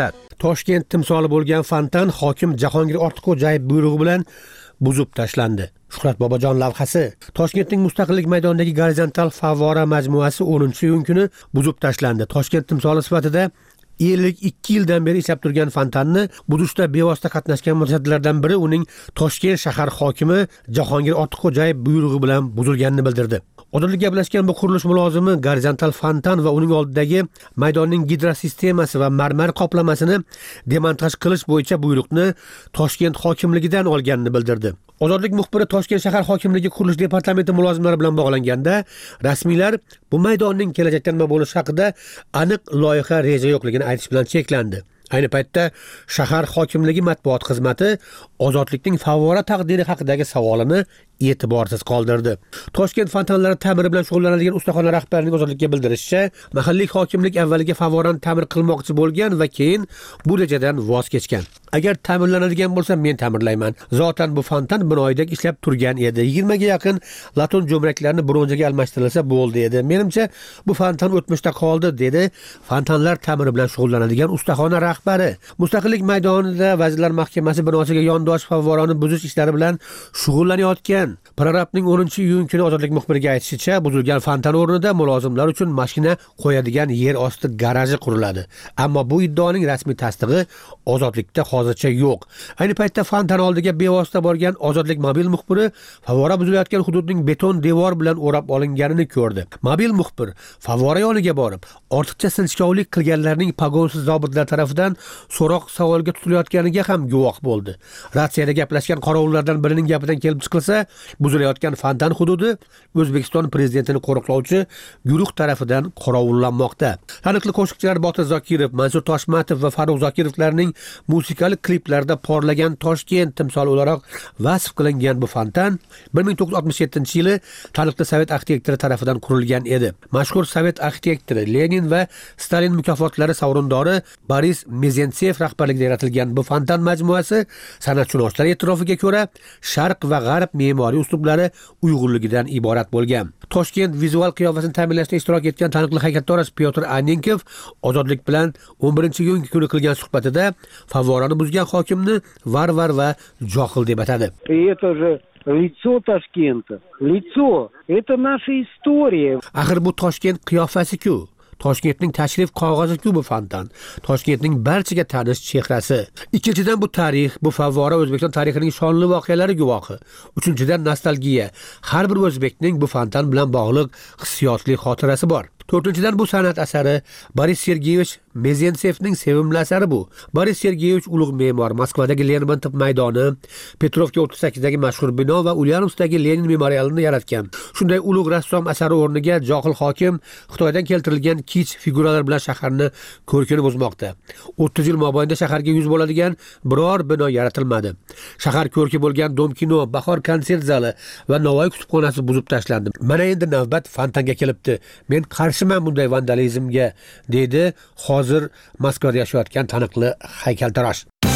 Toshkent timsoli bo'lgan fontan hokim Jahongir Ortiqxo'jayev buyrug'i bilan buzib tashlandi. Shuhrat Bobojon lavhasi. Toshkentning Mustaqillik maydonidagi gorizontal favvora majmuasi o'ninchi iyun kuni buzib tashlandi. Toshkent timsoli sifatida ellik ikki yildan beri ishlab turgan fontanni buzishda bevosita qatnashgan mutasaddilardan biri uning Toshkent shahar hokimi Jahongir Ortiqxo'jayev buyrug'i bilan buzilganini bildirdi. Odatda gaplashgan bu qurilish mulozimi gorizontal fontan va uning oldidagi maydonning gidrosistemasi va marmar qoplamasini demontaj qilish bo'yicha buyruqni Toshkent hokimligidan olganini bildirdi. Ozodlik muxbiri Toshkent shahar hokimligi qurilish departamenti mulozimlari bilan bog'langanda, rasmiylar bu maydonning kelajakda nima bo'lishi haqida aniq loyiha reja yo'qligini aytish bilan cheklandi. Ayni paytda shahar hokimligi matbuot xizmati ozodlikning favvora taqdiri haqidagi savolini e'tiborsiz qoldirdi. Toshkent fontanlari ta'miri bilan shug'ullanadigan ustaxona rahbarining ozodlikka bildirishicha, mahalliy hokimlik avvaliga favvorani ta'mir qilmoqchi bo'lgan va keyin bu rejadan voz kechgan. Agar ta'mirlanadigan bo'lsa, men ta'mirlayman. Zotan bu fontan binoyidagi ishlab turgan edi. yigirma ga yaqin laton jo'mraklarni bronzaga almashtirilsa bo'ldi edi. Menimcha, bu fontan o'tmishda qoldi, dedi fontanlar ta'miri bilan shug'ullanadigan ustaxona rahbari. Mustaqillik maydonida Vazirlar Mahkamasi binosiga yondosh favvorani buzish ishlari bilan shug'ullanayotgan Prorabning o'ninchi iyun kuni ozodlik muxbiriga aytishicha, buzilgan fontan o'rnida mulozimlar uchun mashina qo'yadigan yer osti garaji quriladi. Ammo bu iddaoning rasmiy tasdig'i ozodlikda hozircha yo'q. Ayni paytda fontan oldiga bevosita borgan ozodlik mobil muxbiri favvora buzilayotgan hududning beton devor bilan o'rab olinganini ko'rdi. Mobil muxbir favvora yoniga borib, ortiqcha sinchkovlik qilganlarning pagonsiz zobitlar tomonidan so'roq savolga tutilayotganiga ham guvoh bo'ldi. Ratsiyada gaplashgan qorovullardan birining gapidan kelib chiqilsa, buzilayotgan fontan hududi O'zbekiston prezidentini qo'riqlovchi guruh tarafidan qorovullanmoqda. Taniqli qo'shiqchilar Botir Zokirov, Mansur Toshmatov va Farruh Zokirovlarning musikalik kliplarida porlagan Toshkent timsoli o'laroq vasf qilingan bu fontan bir ming to'qqiz yuz oltmish yettinchi yili taniqli sovet arxitektori tarafidan qurilgan edi. Mashhur sovet arxitektori Lenin va Stalin mukofotlari sovrindori Boris Mezentsev rahbarligida yaratilgan bu fontan majmuasi san'atshunoslar e'tirofiga ko'ra Sharq va G'arb me'moriy uslublari uyg'unligidan iborat bo'lgan. Toshkent vizual qiyofasini ta'minlashda ishtirok etgan taniqli haykaltarosh Pyotr Annenkov ozodlik bilan o'n birinchi iyun kuni qilgan suhbatida favvorani buzgan hokimni varvar va johil deb atadi. Это же лицо Ташкента. Лицо. Это наша история. Axir bu Toshkent qiyofasi-ku. Toshkentning tashrif qog'ozi-ku bu fontan. Toshkentning barchaga tanish chehrasi. Ikkinchidan bu tarix, bu favvora O'zbekiston tarixining shonli voqealari guvohi. Uchinchidan nostalgiya. Har bir o'zbekning bu fontan bilan bog'liq hissiyotli xotirasi bor. To'rtinchidan bu san'at asari Boris Sergeyevich Mezentsevning sevimli asari bu. Boris Sergeyevich ulug' me'mor, Moskvadagi Lermontov maydoni, Petrovka o'ttiz sakkizidagi mashhur bino va Ulyanovskdagi Lenin memorialini yaratgan. Shunday ulug' rassom asari o'rniga johil hokim Xitoydan keltirilgan kich figuralar bilan shaharni ko'rkini buzmoqda. o'ttiz yil mobaynida shaharga yuz bo'ladigan biror bino yaratilmadi. Shahar ko'rki bo'lgan Dom kino, Bahor konsert zali va Navoiy kutubxonasi buzib tashlandi. Mana endi navbat fontanga kelibdi. Men qarshiman bunday vandalizmga, dedi hozir Moskvada yashayotgan taniqli haykaltarosh.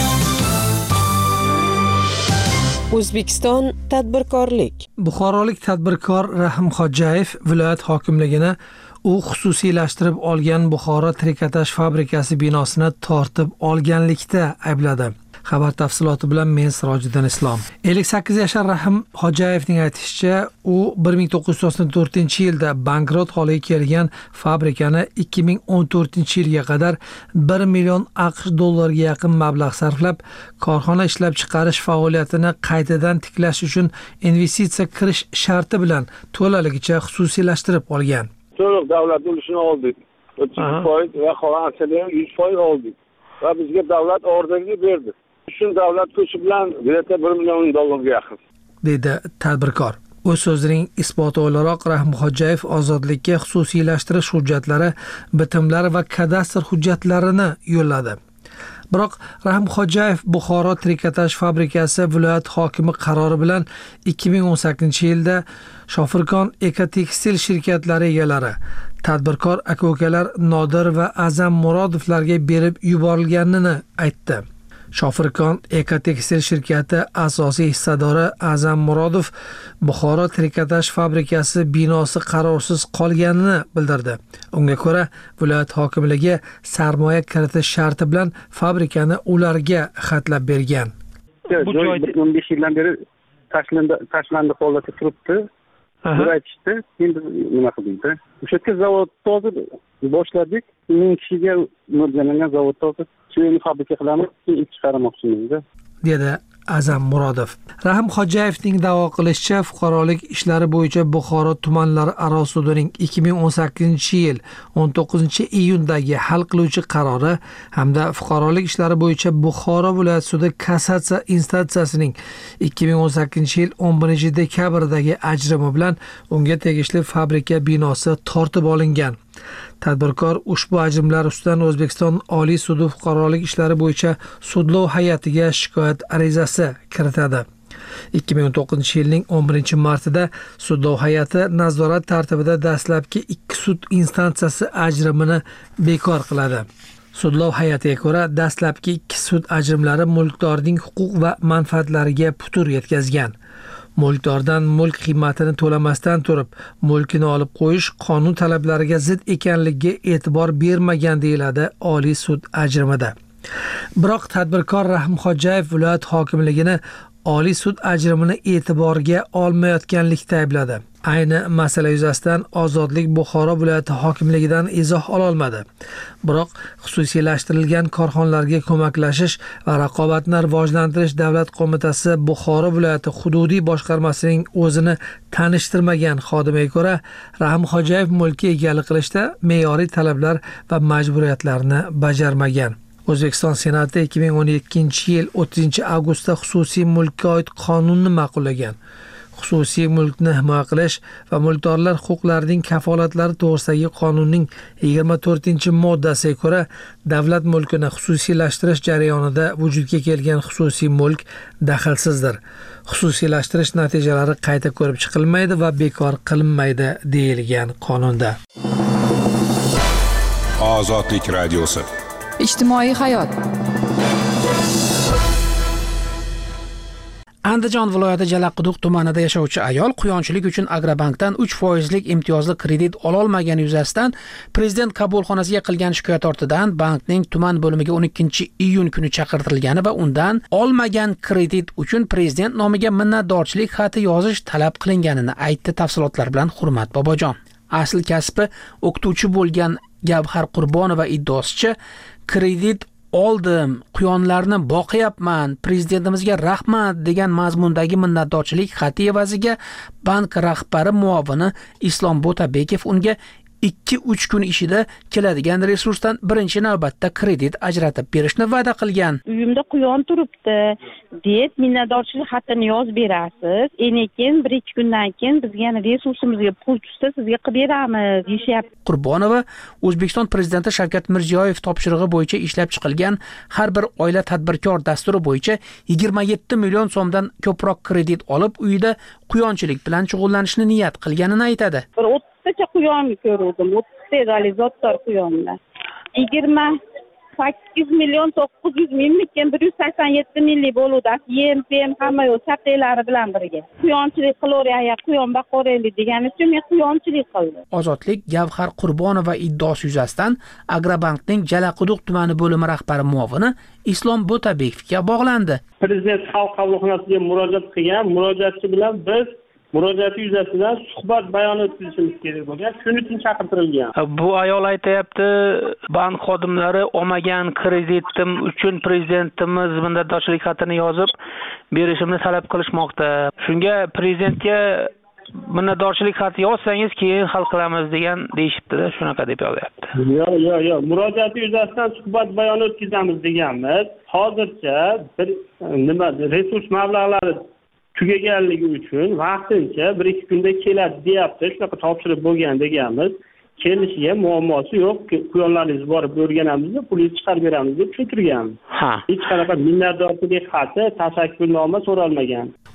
O'zbekiston tadbirkorlik. Buxorolik tadbirkor Rahim Xo'jayev viloyat hokimligini u xususiylashtirib olgan Buxoro trikotaj fabrikasi binosini tortib olganlikda aybladi. Xabar tafsiloti bilan men Sirojiddin Islom. ellik sakkiz yashar Rahim Xo'jayevning aytishicha, u bir ming to'qqiz yuz to'qson to'rtinchi yilda bankrot holiga kelgan fabrikani ikki ming o'n to'rtinchi yilga qadar bir million AQSh dollariga yaqin mablag' sarflab, korxona ishlab chiqarish faoliyatini qaytadan tiklash uchun investitsiya kirish sharti bilan to'laligicha xususiylashtirib olgan. To'liq davlat ulushini oldik. o'ttiz foiz va qolgan yuz foiz oldik. Va bizga davlat orderni berdi. Shun davlat kuchi bilan bileta bir million dollarga yaqin, dedi tadbirkor. O'z so'zining isboti o'laroq Rahim Xo'jayev ozodlikka xususiylashtirish hujjatlari, bitimlari va kadastr hujjatlarini yo'lladi. Biroq Rahim Xo'jayev Buxoro trikotaj fabrikasi viloyat hokimi qarori bilan ikki ming o'n sakkizinchi yilda Shofirkon Ekotekstil shirkatlari egalari, tadbirkor aka-ukalar Nodir va Azam Murodovlarga berib yuborilganini aytdi. Shofirkon Ekotekstil shirkati asosiy hissadori Azam Murodov Buxoro trikotaj fabrikasi binosi qarorsiz qolganini bildirdi. Unga ko'ra, viloyat hokimligi sarmoya kiritish sharti bilan fabrikani ularga xatlab bergan. Bu joy o'n besh yildan beri tashlandi, tashlandi holatda turibdi. Bir aytishdi, endi nima qildingda? O'sha yerga zavodni hozir boshladik. ming kishiga mo'ljallangan zavodni hozir keyin fabrika qilamiz, keyin chiqarmoqchimiz, dedi Azam Murodov. Rahim Xojayevning da'vo qilishicha, fuqarolik ishlari bo'yicha Buxoro tumanlari aro sudining ikki ming o'n sakkizinchi yil o'n to'qqizinchi iyundagi hal qiluvchi qarori hamda fuqarolik ishlari bo'yicha Buxoro viloyat sudi kassatsiya instansiyasining ikki ming o'n sakkizinchi yil o'n birinchi dekabrdagi ajrimi bilan unga tegishli fabrika binosi tortib olingan. Tadbirkor ushbu ajrimlar ustidan O'zbekiston Oliy sudi fuqarolik ishlari bo'yicha sudlov hay'atiga shikoyat arizasi kiritadi. ikki ming o'n to'qqizinchi yilning o'n birinchi martida sudlov hay'ati nazorat tartibida dastlabki ikki sud instansiyasi ajrimini bekor qiladi. Sudlov hay'atiga ko'ra, dastlabki ikki sud ajrimlari mulkdorning huquq va manfaatlariga putur yetkazgan. Mulkdordan mulk qiymatini to'lamasdan turib, mulkini olib qo'yish qonun talablariga zid ekanligiga e'tibor bermagan deyiladi Oliy sud ajrimida. Biroq tadbirkor Rahim Xojayev viloyat hokimligini Oliy sud ajrimini e'tiborga olmayotganlikda aybladi. Ayni masala yuzasidan Ozodlik Buxoro viloyati hokimligidan izoh ola olmadi. Biroq xususiylashtirilgan korxonalarga ko'maklashish va raqobatni rivojlantirish davlat qo'mitasi Buxoro viloyati hududiy boshqarmasining o'zini tanishtirmagan xodimiga ko'ra, Rahim Xojayev mulkka egalik qilishda me'yoriy talablar va majburiyatlarni bajarmagan. O'zbekiston Senati ikki ming o'n ikkinchi yil o'ttizinchi avgustda xususiy mulkka oid qonunni ma'qullagan. Xususiy mulkni himoya qilish va mulkdorlar huquqlarining kafolatlari to'g'risidagi qonunning yigirma to'rtinchi moddasiga ko'ra, davlat mulkini xususiylashtirish jarayonida vujudga kelgan xususiy mulk daxlsizdir. Xususiylashtirish natijalari qayta ko'rib chiqilmaydi va bekor qilinmaydi deyilgan qonunda. Ozodlik radiosi. Ijtimoiy hayot. Andijon viloyati Jalaquduq tumanida yashovchi ayol quyonchilik uchun Agrobankdan uch foizlik imtiyozli kredit ola olmagani yuzasidan prezident qabulxonasiga qilgan shikoyat ortidan bankning tuman bo'limiga o'n ikkinchi iyun kuni chaqirtirilgani va undan olmagan kredit uchun prezident nomiga minnatdorchilik xati yozish talab qilinganini aytdi. Tafsilotlar bilan Hurmat Bobojon. Asl kasbi o'qituvchi bo'lgan Gavhar Qurbonova iddaosicha, kredit oldim, quyonlarni boqyapman, prezidentimizga rahmat degan mazmundagi minnatdorchilik xati evaziga bank rahbari muovini Islom Bo'tabekov unga ikki uch kun ichida keladigan resursdan birinchi navbatda kredit ajratib berishni va'da qilgan. Uyimda quyon turibdi deb minnatdorchilik xatini yozib berasiz. Enekin bir ikki kundan keyin bizga yana resursimizga pul tushsa sizga qilib beramiz deyapti. Qurbonova O'zbekiston prezidenti Shavkat Mirziyoyev topshirig'i bo'yicha ishlab chiqilgan har bir oila tadbirkor dasturi bo'yicha yigirma yetti million so'mdan ko'proq kredit olib, uyida quyonchilik bilan shug'ullanishni niyat qilganini aytadi. o'ttizta quyon ko'rdim, o'ttizta realizator quyonlar. yigirma sakkiz million to'qqiz yuz minglikdan bir yuz sakson yetti minglik bo'ldi. Yem, pem hamma yo'q chaplari bilan birga. Quyonchilik qilaveraylik, quyon boqaveraylik degan uchun men quyonchilik qildim. Ozodlik Gavhar Qurbonova iddaosi yuzasidan Agrobankning Jalaquduq tumani bo'limi rahbari muovini Islom Bo'tabekovga bog'landi. Prezident xalq qabulxonasiga murojaat qilgan, murojaatchi bilan biz murojaati yuzasidan suhbat bayoni o'tkazishimiz kerak bo'lgan. Shuning uchun chaqirtirilgan. Bu ayol aytayapti, bank xodimlari olmagan kreditim uchun prezidentimiz minnatdorchilik xatini yozib berishimni talab qilishmoqda. Shunga prezidentga minnatdorchilik xati yozsangiz keyin hal qilamiz degan deyishibdi-da, shunaqa deb yozyapti. Yo'q, yo'q, yo'q. Murojaati yuzasidan suhbat bayoni o'tkazamiz deganmiz. Hozircha bir nima resurs mablag'lari tugaganligi uchun vaqtincha bir ikki kunda keladi deyapti. Shunaqa topshirib bo'lgan deganmiz. Kelishiga muammosi yo'q. Quyonlaringizni borib o'rganamiz, pulingizni chiqarib beramiz deb tushuntirganmiz. Ha. Hech qanaqa minnatdorchilik xati, tashakkurnoma so'ralmagan.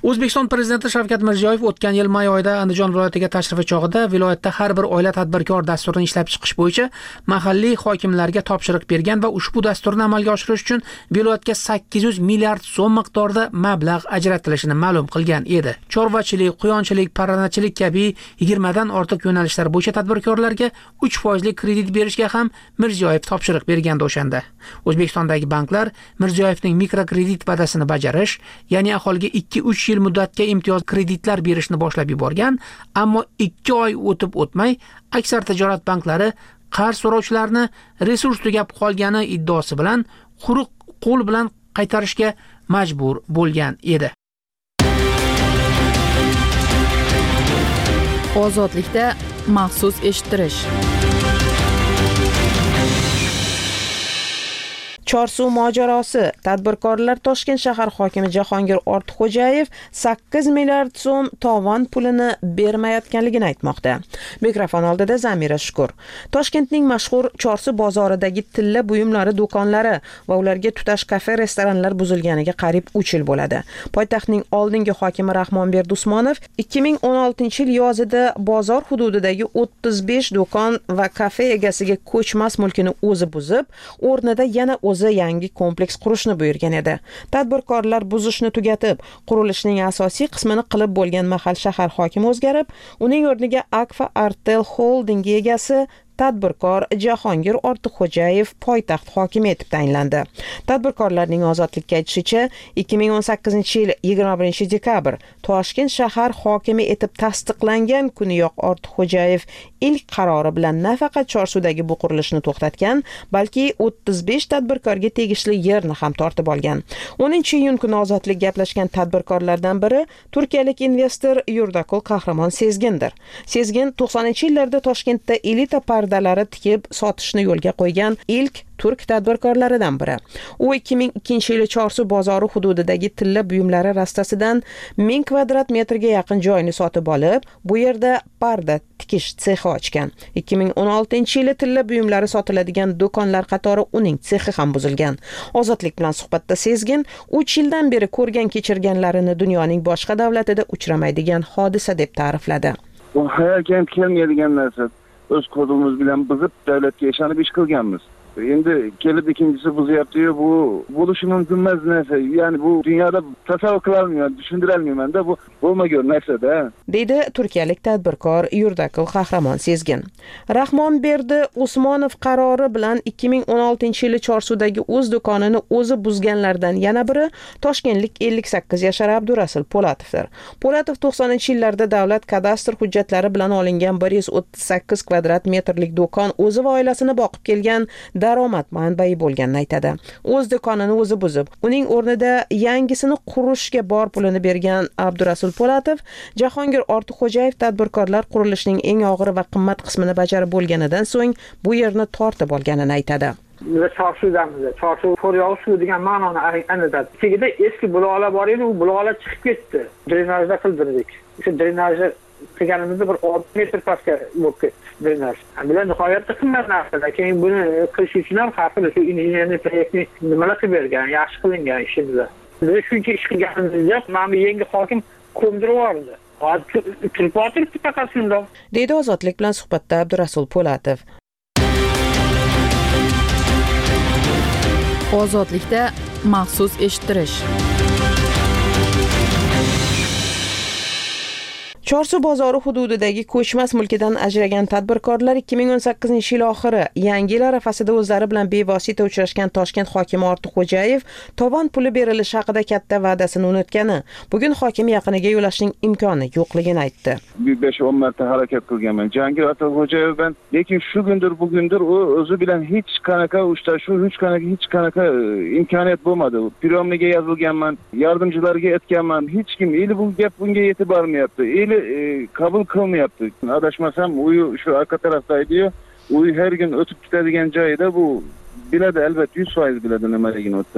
O'zbekiston prezidenti Shavkat Mirziyoyev o'tgan yil may oyida Andijon viloyatiga tashrifi chog'ida viloyatda har bir oila tadbirkor dasturini ishlab chiqish bo'yicha mahalliy hokimlarga topshiriq bergan va ushbu dasturni amalga oshirish uchun viloyatga sakkiz yuz milliard so'm miqdorida mablag' ajratilishini ma'lum qilgan edi. Chorvachilik, quyonchilik, parrandachilik kabi yigirma dan ortiq yo'nalishlar bo'yicha tadbirkorlarga uch foizli kredit berishga ham Mirziyoyev topshiriq bergandi o'shanda. O'zbekistondagi banklar Mirziyoyevning mikrokredit va'dasini bajarish, ya'ni aholiga ikki uch yil muddatga imtiyoz kreditlar berishni boshlab yuborgan, ammo ikki oy o'tib o'tmay aksar tijorat banklari qarz so'rovchilarni resurs tugab qolgani iddaosi bilan quruq qo'l bilan qaytarishga majbur bo'lgan edi. Ozodlikda maxsus eshittirish. Chorsu mojarosi. Tadbirkorlar Toshkent shahar hokimi Jahongir Ortiqxo'jayev sakkiz milliard so'm tovon pulini bermayotganligini aytmoqda. Mikrofon oldida Zamira Shukur. Toshkentning mashhur Chorsu bozoridagi tilla buyumlari do'konlari va ularga tutash kafe, restoranlar buzilganiga qariyb uch yil bo'ladi. Poytaxtning oldingi hokimi Rahmonberdi Usmonov ikki ming o'n oltinchi yil yozida bozor hududidagi o'ttiz besh do'kon va kafe egasiga ko'chmas mulkini o'zi buzib, o'rnida yana o'zi yangi kompleks qurishni buyurgan edi. Tadbirkorlar buzishni tugatib, qurilishning asosiy qismini qilib bo'lgan mahal shahar hokimi o'zgarib, uning o'rniga Akfa Artel Holding egasi tadbirkor Jahongir Ortiqxo'jayev poytaxt hokimi etib tayinlandi. Tadbirkorlarning ozodlikka aytishicha, ikki ming o'n sakkizinchi yil yigirma birinchi dekabr Toshkent shahar hokimi etib tasdiqlangan kuniyoq Ortiqxo'jayev ilk qarori bilan nafaqat Chorsudagi bu qurilishni to'xtatgan, balki o'ttiz besh tadbirkorga tegishli yerni ham tortib olgan. o'ninchi iyun kuni ozodlik gaplashgan tadbirkorlardan biri turkiyalik investor Yurdakul Qahramon Sezgindir. Sezgin to'qsoninchi yillarda Toshkentda elita pardalari tikib sotishni yo'lga qo'ygan ilk turk tadbirkorlaridan biri. U ikki ming ikkinchi yili Chorsu bozori hududidagi tilla buyumlari rastasidan ming kvadrat metrga yaqin joyni sotib olib, bu yerda parda tikish sexi ochgan. ikki ming o'n oltinchi yili tilla buyumlari sotiladigan do'konlar qatori uning sexi ham buzilgan. Ozodlik bilan suhbatda Sezgin uch yildan beri ko'rgan kechirganlarini dunyoning boshqa davlatida uchramaydigan hodisa deb ta'rifladi. Bu hayolga kelmaydigan narsa. O'z qo'limiz bilan buzib davlatga ishonib ish qilganmiz. Endi kelib ikkinchisi buzyapti-yu, bu bo'lishi mumkin emas narsa. Ya'ni bu dunyoda tasavvur qila olmayman, tushundira olmayman-da, bu bo'lmagan narsa-da. Deydi turkiyalik tadbirkor Yurdakul Qahramon Sezgin. Rahmonberdi Usmonov qarori bilan ikki ming o'n oltinchi yili Chorsudagi o'z do'konini o'zi buzganlardan yana biri toshkentlik ellik sakkiz yashar Abdurasul Polatovdir. Polatov to'qsoninchi yillarda davlat kadastr hujjatlari bilan olingan bir yuz o'ttiz sakkiz kvadrat metrlik do'kon o'zi va oilasini boqib kelgan daromad manbai bo'lganini aytadi. O'z do'konini o'zi buzib, uning o'rnida yangisini qurishga bor pulini bergan Abdurasul Polatov, Jahongir Ortiqxo'jayev tadbirkorlar qurilishning eng og'ir va qimmat qismini bajarib bo'lganidan so'ng bu yerni tortib olganini aytadi. Chorsudamiz. Chorsu Qo'ryog' suvi degan ma'noni anglatadi. Chegida eski buloqlar bor edi, u buloqlar chiqib ketdi. Drenajda qildirdik. O'sha drenajni qilganimizda bir olti metr pastga bo'lib ketdi drenaj. Bular nihoyatda qimmat narsalar. Keyin buni qilish uchun ham hafta shu injenerlik proyektni nimalar qilib bergan, yaxshi qilingan ishimizda. Biz shuncha ish qilganimizda mana yangi hokim ko'mdirib yubordi. Hozir turib o'tiribdi faqat shundoq. Deydi Ozodlik bilan suhbatda Abdurasul Polatov. Ozodlikda maxsus eshittirish. Chorsu bozori hududidagi ko'chmas mulkidan ajragan tadbirkorlar ikki ming o'n sakkizinchi yil oxiri yangi yil arafasida o'zlari bilan bevosita uchrashgan Toshkent hokimi Ortiqxo'jayev tovon puli berilishi haqida katta va'dasini unutgani, bugun hokim yaqiniga yo'lashning imkoni yo'qligini aytdi. besh o'n marta harakat qilganman. Jahongir Ortiqxo'jayev bilan, lekin shu kundir bugundir u o'zi bilan hech qanaqa uchrashuv, hech qanaqa hech qanaqa imkoniyat bo'lmadi. Piromniga yozilganman, yordamchilariga aytganman, hech kim eli bu gap bunga yetib bormayapti. Eli qabul qilmayapti. Adashmasam, uy shu orqa tarafda edi-yu, uy har kun o'tib ketadigan joyida bu biladi, albatta yuz foiz biladi nimaligini o'tdi.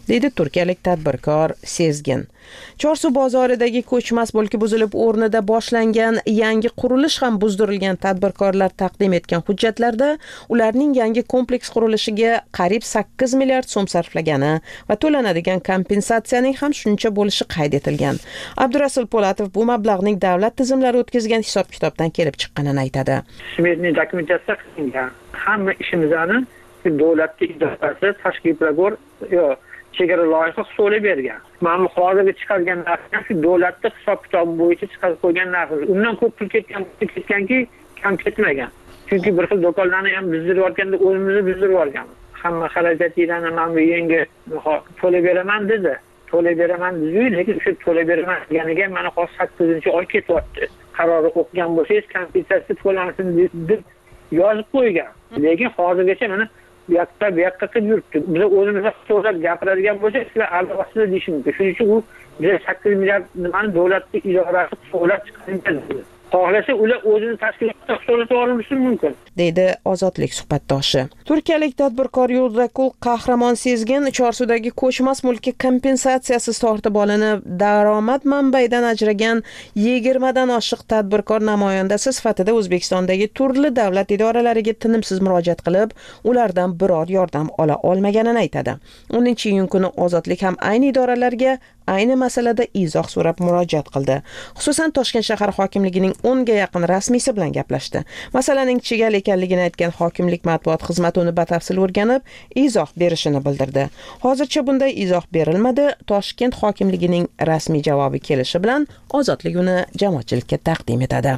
deydi turkiyalik tadbirkor Sezgin. Chorsu bozoridagi ko'chmas mulki buzilib o'rnida boshlangan yangi qurilish ham buzdirilgan. Tadbirkorlar taqdim etgan hujjatlarda ularning yangi kompleks qurilishiga qariyb sakkiz milliard so'm sarflagani va to'lanadigan kompensatsiyaning ham shuncha bo'lishi qayd etilgan. Abdurasul Po'latov bu mablag'ning davlat tizimlari o'tkazgan hisob-kitobdan kelib chiqqanini aytadi. Smetniy dokumentatsiya qilingan. Hamma ishimizni davlatga idorasi tashkil progor yo chegara loyiha hisoblab bergan. Mana hozirga chiqargan narsa shu davlatning hisob-kitobi bo'yicha chiqarib qo'ygan narsa. Undan ko'p pul ketgan, ketganki, kam ketmagan. Chunki bir xil do'konlarni ham bizdirib yorganda o'zimizni bizdirib yorgan. Hamma xarajatlarni mana bu yangi to'lab beraman dedi. To'lab beraman dedi, lekin o'sha to'lab beraman deganiga mana hozir sakkizinchi oy ketyapti. Qarorni o'qigan bo'lsangiz, kompensatsiya to'lansin deb yozib qo'ygan. Lekin hozirgacha mana bu yoqqa bu yoqqa qilib yuribdi. Biz o'zimizga so'zlab gapiradigan bo'lsak, sizlar albatta deyish mumkin. Shuning uchun u biza sakkiz milliard nimani davlatning idorasi hisoblab chiqargan. Xohlasa ular o'zini tashkilotda hisoblab olishi mumkin, deydi Ozodlik suhbatdoshi. Turkiyalik tadbirkor Yurdakul Qahramon Sezgin Chorsudagi ko'chmas mulki kompensatsiyasiz tortib olinib, daromad manbaidan ajragan yigirma dan oshiq tadbirkor namoyandasi sifatida O'zbekistondagi turli davlat idoralariga tinimsiz murojaat qilib, ulardan biror yordam ola olmaganini aytadi. o'ninchi iyun kuni Ozodlik ham ayni idoralarga ayni masalada izoh so'rab murojaat qildi. Xususan Toshkent shahar hokimligining o'nga yaqin rasmiysi bilan gaplashdi. Masalaning chigal ekanligini aytgan hokimlik matbuot xizmati uni batafsil o'rganib, izoh berishini bildirdi. Hozircha bunday izoh berilmadi. Toshkent hokimligining rasmiy javobi kelishi bilan Ozodlik uni jamoatchilikka taqdim etadi.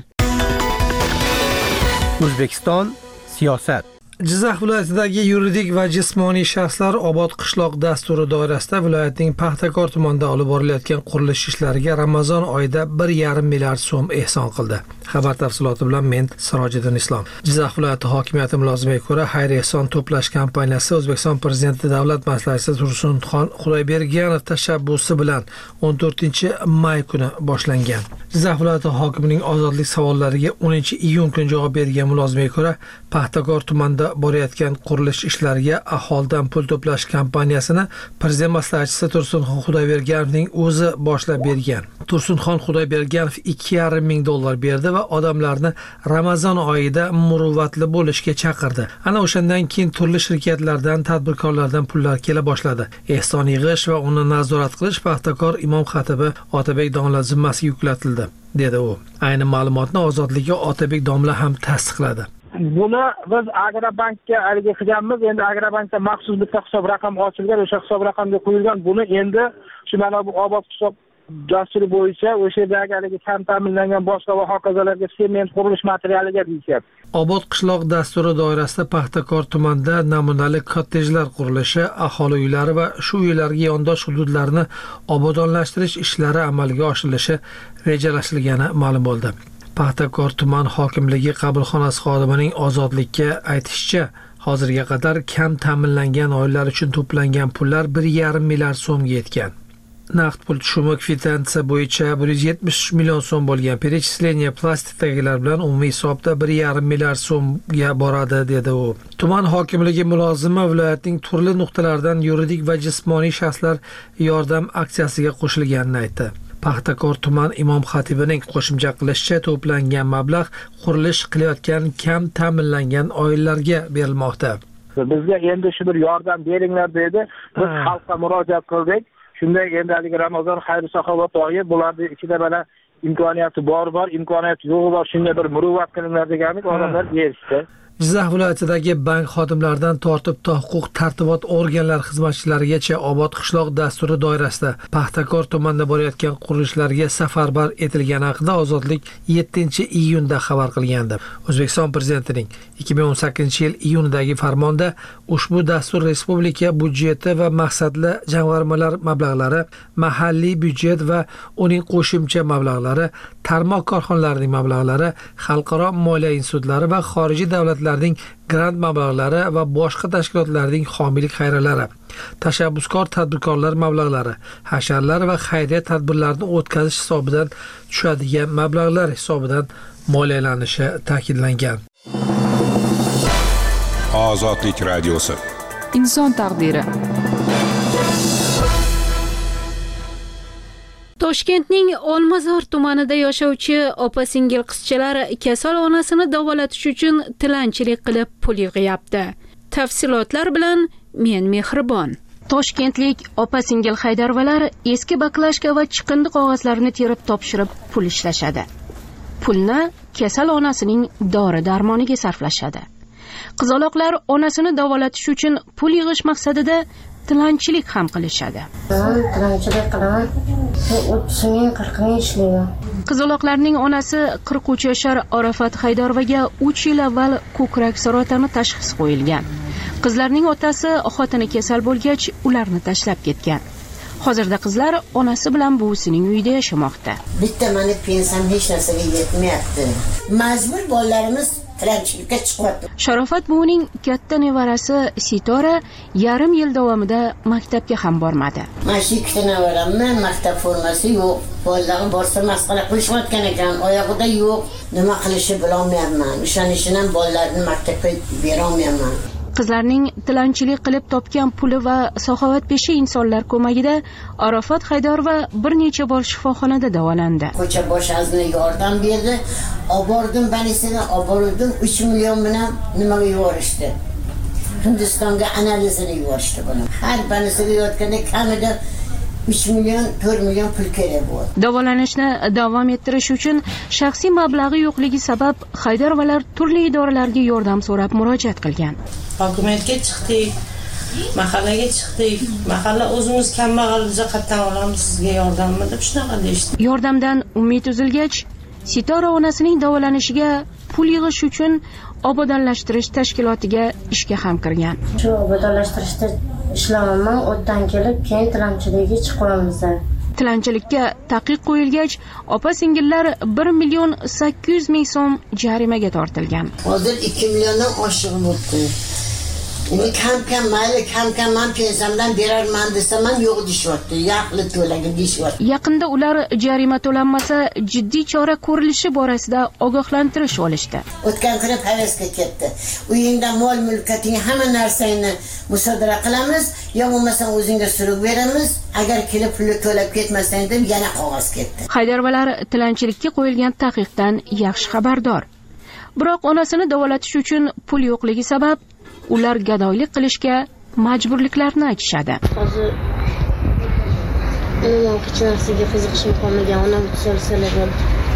O'zbekiston siyosat. Jizzax viloyatidagi yuridik va jismoniy shaxslar obod qishloq dasturi doirasida viloyatning Paxtakor tumanida olib borilayotgan qurilish ishlariga Ramazon oyida bir yarim milliard so'm ehson qildi. Xabar tafsiloti bilan men Sirojiddin Islom. Jizzax viloyati hokimiyati mulozimiga ko'ra, xayr ehson to'plash kampaniyasi O'zbekiston prezidenti davlat maslahatchisi Tursunxon Xudoyberganov tashabbusi bilan o'n to'rtinchi may kuni boshlangan. Jizzax viloyati hokimining ozodlik savollariga o'ninchi iyun kuni javob bergan mulozimiga ko'ra, Paxtakor tumanida borayotgan qurilish ishlariga aholidan pul to'plash kampaniyasini prezident maslahatchisi Tursunxon Xudoyberganovning o'zi boshlab bergan. Tursunxon Xudoyberganov ikki yarim ming dollar berdi va odamlarni Ramazon oyida muruvvatli bo'lishga chaqirdi. Ana o'shandan keyin turli shirkatlardan, tadbirkorlardan pullar kela boshladi. Ehson yig'ish va uni nazorat qilish Paxtakor imom xatibi Otabek domla zimmasiga yuklatildi, dedi u. Ayni ma'lumotni Ozodlikka Otabek domla ham tasdiqladi. Buni biz Agrobankka alga qilganmiz. Endi Agrobankda maxsus bitta hisob raqam ochilgan, o'sha hisob raqamga qo'yilgan. Buni endi shu mana bu obod hisob dasturi bo'yicha o'sha yerdagi alga kam ta'minlangan boshqa va hokazolarga sement qurilish materialiga deyishyapti. Obod qishloq dasturi doirasida Paxtakor tumanida namunali kottejlar qurilishi, aholi uylari va shu uylarga yondosh hududlarni obodonlashtirish ishlari amalga oshirilishi rejalashtirilgani ma'lum bo'ldi. Paxtakor tuman hokimligi qabulxonasi xodimining Ozodlikka aytishicha, hozirga qadar kam ta'minlangan oilalar uchun to'plangan pullar bir yarim milliard so'mga yetgan. Naqd pul tushumi kvitansiya bo'yicha bir yuz yetmish uch million so'm bo'lgan. Перечисление plastikdagilar bilan umumiy hisobda bir yarim milliard so'mga boradi, dedi u. Tuman hokimligi mulozimi viloyatning turli nuqtalaridan yuridik va jismoniy shaxslar yordam aksiyasiga qo'shilganini aytdi. Paxtakor tuman imom xatibining qo'shimcha qilishicha, to'plangan mablag' qurilish qilayotgan kam ta'minlangan oilalarga berilmoqda. Bizga endi shu bir yordam beringlar dedi. Biz xalqqa murojaat qildik. Shunday endi hali Ramazon xayri saxovat oyi, bularning ichida mana imkoniyati bor bor, imkoniyati yo'q bor, shunga bir muruvvat qilinglar deganlik odamlar berishdi. Jizzax viloyatidagi bank xodimlaridan tortib to huquq tartibot organlari xizmatchilarigacha obod qishloq dasturi doirasida Paxtakor tumanida borayotgan qurilishlarga safarbar etilgani haqida Ozodlik yettinchi iyunda xabar qilgandi. O'zbekiston prezidentining ikki ming o'n sakkizinchi yil iyunidagi farmonda ushbu dastur respublika byudjeti va maqsadli jamg'armalar mablag'lari, mahalliy byudjet va uning qo'shimcha mablag'lari, tarmoq korxonalarining mablag'lari, xalqaro moliya institutlari va xorijiy davlatlar grant mablag'lari va boshqa tashkilotlarning homiylik xayralari, tashabbuskor tadbirkorlar mablag'lari, hasharlar va xayriya tadbirlarini o'tkazish hisobidan tushadigan mablag'lar hisobidan moliyalanishi ta'kidlangan. Ozodlik radiosi. Inson taqdiri. Toshkentning Olmazor tumanida yashovchi opa-singil qizchalar kasal onasini davolatish uchun tilanchilik qilib pul yig'yapti. Tafsilotlar bilan men Mehribon. Toshkentlik opa-singil Haydarvalar eski baklashka va chiqindi qog'ozlarini terib topshirib pul ishlashadi. Pulni kasal onasining dori-darmoniga sarflashadi. Qizaloqlar onasini davolatish uchun pul yig'ish maqsadida tilanchilik ham qilishadi. Tilanchilik qilaman. o'ttiz ming qirq ming ishlayman. Qizaloqlarning onasi qirq uch yashar Arafat Haydarovaga uch yil avval ko'krak saratoni tashxisi qo'yilgan. Qizlarning otasi xotini kasal bo'lgach, ularni tashlab ketgan. Hozirda qizlar onasi bilan buvisining uyida yashamoqda. Bitta meni pensiyam hech narsaga yetmayapti. Majbur bolalarimiz tilanchilikka chiqyapti. Sharofat buvining katta nevarasi Sitora yarim yil davomida maktabga ham bormadi. Mana shu ikkita nevaramni maktab formasi yo'q. Bolalarni borsa masxara qilishayotgan ekan, oyog'ida yo'q. Nima qilishni bilolmayapman. O'shaning uchun ham bolalarni maktabga bera olmayapman. Qizlarning tilanchilik qilib topgan puli va saxovatpesha insonlar ko'magida Arafat Haydarova bir necha bor shifoxonada davolandi. Ko'cha boshazini yordam berdi. Obordim banisini, obordim uch million bilan nimaga yuborishdi. Hindistonga analizini yuborishdi buni. Har banisiga yotganda kamida uch million to'rt million pul kerak bo'ldi. Davolanishni davom ettirish uchun shaxsiy mablag'i yo'qligi sabab Haydarovalar turli idoralarga yordam so'rab murojaat qilgan. Hokimiyatga chiqdik, mahallaga chiqdik. Mahalla o'zimiz kambag'al jihatdan olamiz sizga yordammi deb shunaqa deyishdi. Yordamdan umid uzilgach, Sitora onasining davolanishiga pul yig'ish uchun obodonlashtirish tashkilotiga ishga ham kirgan. Shu obodonlashtirishda ishlamayman, o'tdan kelib keyin tilanchilikka chiqamiz. Tilanchilikka taqiq qo'yilgach, opa-singillar bir million sakkiz yuz ming so'm jarimaga tortilgan. Hozir ikki milliondan oshiq bo'ldi. Uni kam-kam mayli kam-kam men pensiyamdan berarman desam ham yo'q deyapti. Yaqli to'laga deyapti. Yaqinda ular jarima to'lanmasa jiddiy chora ko'rilishi borasida ogohlantirish olishdi. O'tgan kuni havasga ketdi. Uyingda mol mulkating hamma narsangni musodara qilamiz, yo bo'lmasa o'zingga surib beramiz. Agar kelib pulni to'lab ketmasang deb yana qog'oz ketdi. Haydarvalar tilanchilikka qo'yilgan taqiqdan yaxshi xabardor. Biroq onasini davolatish uchun pul yo'qligi sabab ular gadoylik qilishga majburliklarini aytishadi. Hozir umuman hech narsaga qiziqishim qolmagan, onam tuzalsalar.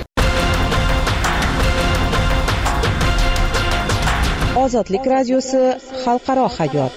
Ozodlik radiosi xalqaro hayot.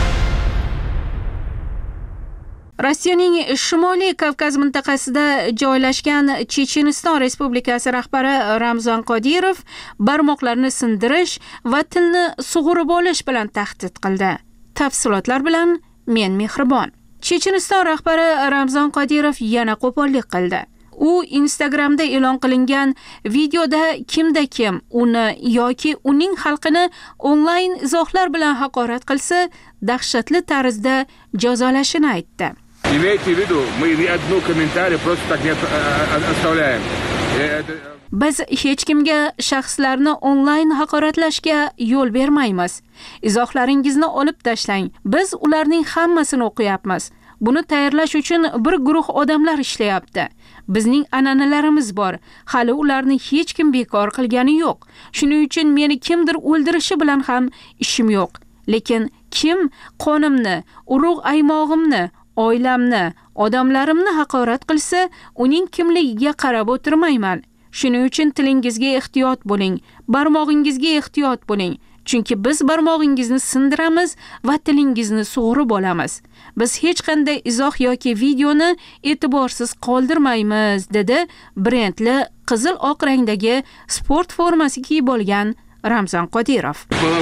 Rossiyaning Shimoliy Kavkaz mintaqasida joylashgan Checheniston Respublikasi rahbari Ramzan Qodirov barmoqlarni sindirish va tilni sug'urib olish bilan tahdid qildi. Tafsilotlar bilan men Mehribon. Checheniston rahbari Ramzan Qodirov yana qo'pollik qildi. U Instagramda e'lon qilingan videoda kimda kim uni yoki uning xalqini onlayn izohlar bilan haqorat qilsa, dahshatli tarzda jazolashini aytdi. Имейте в виду, мы ни одну комментарий просто так не оставляем. Biz hech kimga shaxslarni onlayn haqoratlashga yo'l bermaymiz. Izohlaringizni olib tashlang. Biz ularning hammasini o'qiyapmiz. Buni tayyorlash uchun bir guruh odamlar ishlayapti. Bizning an'analarimiz bor. Hali ularni hech kim bekor qilgani yo'q. Shuning uchun meni kimdir o'ldirishi bilan ham ishim yo'q. Lekin kim qonimni, urug' aymog'imni, oilamni, odamlarimni haqorat qilsa, uning kimligiga qarab o'tirmayman. Shuning uchun tilingizga ehtiyot bo'ling, barmog'ingizga ehtiyot bo'ling. Chunki biz barmog'ingizni sindiramiz va tilingizni sug'urib olamiz. Biz hech qanday izoh yoki videoni e'tiborsiz qoldirmaymiz, dedi brendli qizil oq rangdagi sport formasi kiyib olgan Ramzan Qodirov.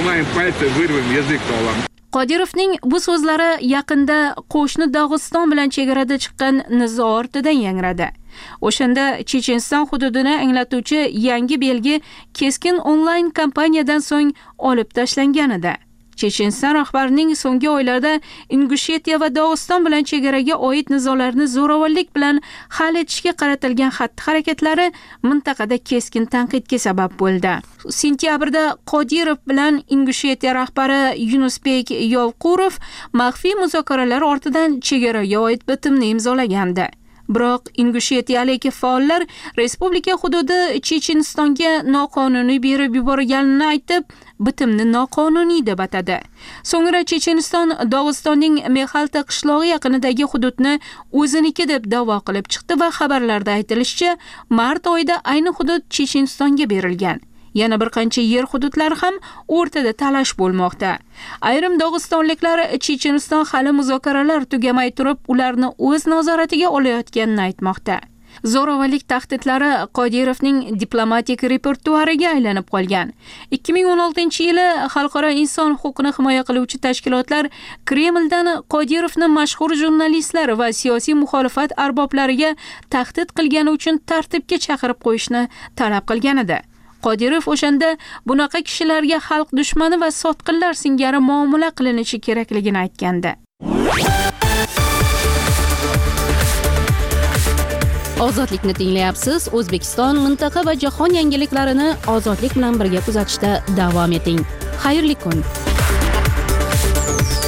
Qodirovning bu so'zlari yaqinda qo'shni Dog'iston bilan chegarada chiqqan nizo ortidan yangradi. O'shanda Checheniston hududini anglatuvchi yangi belgi keskin onlayn kampaniyadan so'ng olib tashlangan edi. Checheniston rahbarining so'nggi oylarda Ingushetiya va Dog'iston bilan chegaraga oid nizolarni zo'ravonlik bilan hal etishga qaratilgan xatti-harakatlari mintaqada keskin tanqidga sabab bo'ldi. Sentyabrda Qodirov bilan Ingushetiya rahbari Yunusbek Yovqurov maxfiy muzokaralar ortidan chegaraga oid bitimni imzolagandi. Biroq ingushetiyalik faollar respublika hududi Chechenistonga noqonuniy berib yuborilganini aytib, bitimni noqonuniy deb atadi. So'ngra Checheniston Dog'istonning Mexalta qishlog'i yaqinidagi hududni o'ziniki deb da'vo qilib chiqdi va xabarlarda aytilishicha, mart oyida ayni hudud Chechenistonga berilgan. Yana bir qancha yer hududlari ham o'rtada talash bo'lmoqda. Ayrim dog'istonliklar Checheniston hali muzokaralar tugamay turib, ularni o'z nazoratiga olayotganini aytmoqda. Zo'ravonlik tahdidlari Qodirovning diplomatik repertuariga aylanib qolgan. ikki ming o'n oltinchi yili xalqaro inson huquqini himoya qiluvchi tashkilotlar Kremldan Qodirovni mashhur jurnalistlar va siyosiy muxolifat arboblariga tahdid qilgani uchun tartibga chaqirib qo'yishni talab qilgan edi. Qodirov o'shanda bunaqa kishilarga xalq dushmani va sotqinlar singari muomala qilinishi kerakligini aytgandi. Ozodlikni tinglayapsiz. O'zbekiston, mintaqa va jahon yangiliklarini ozodlik bilan birga kuzatishda davom eting. Xayrli kun.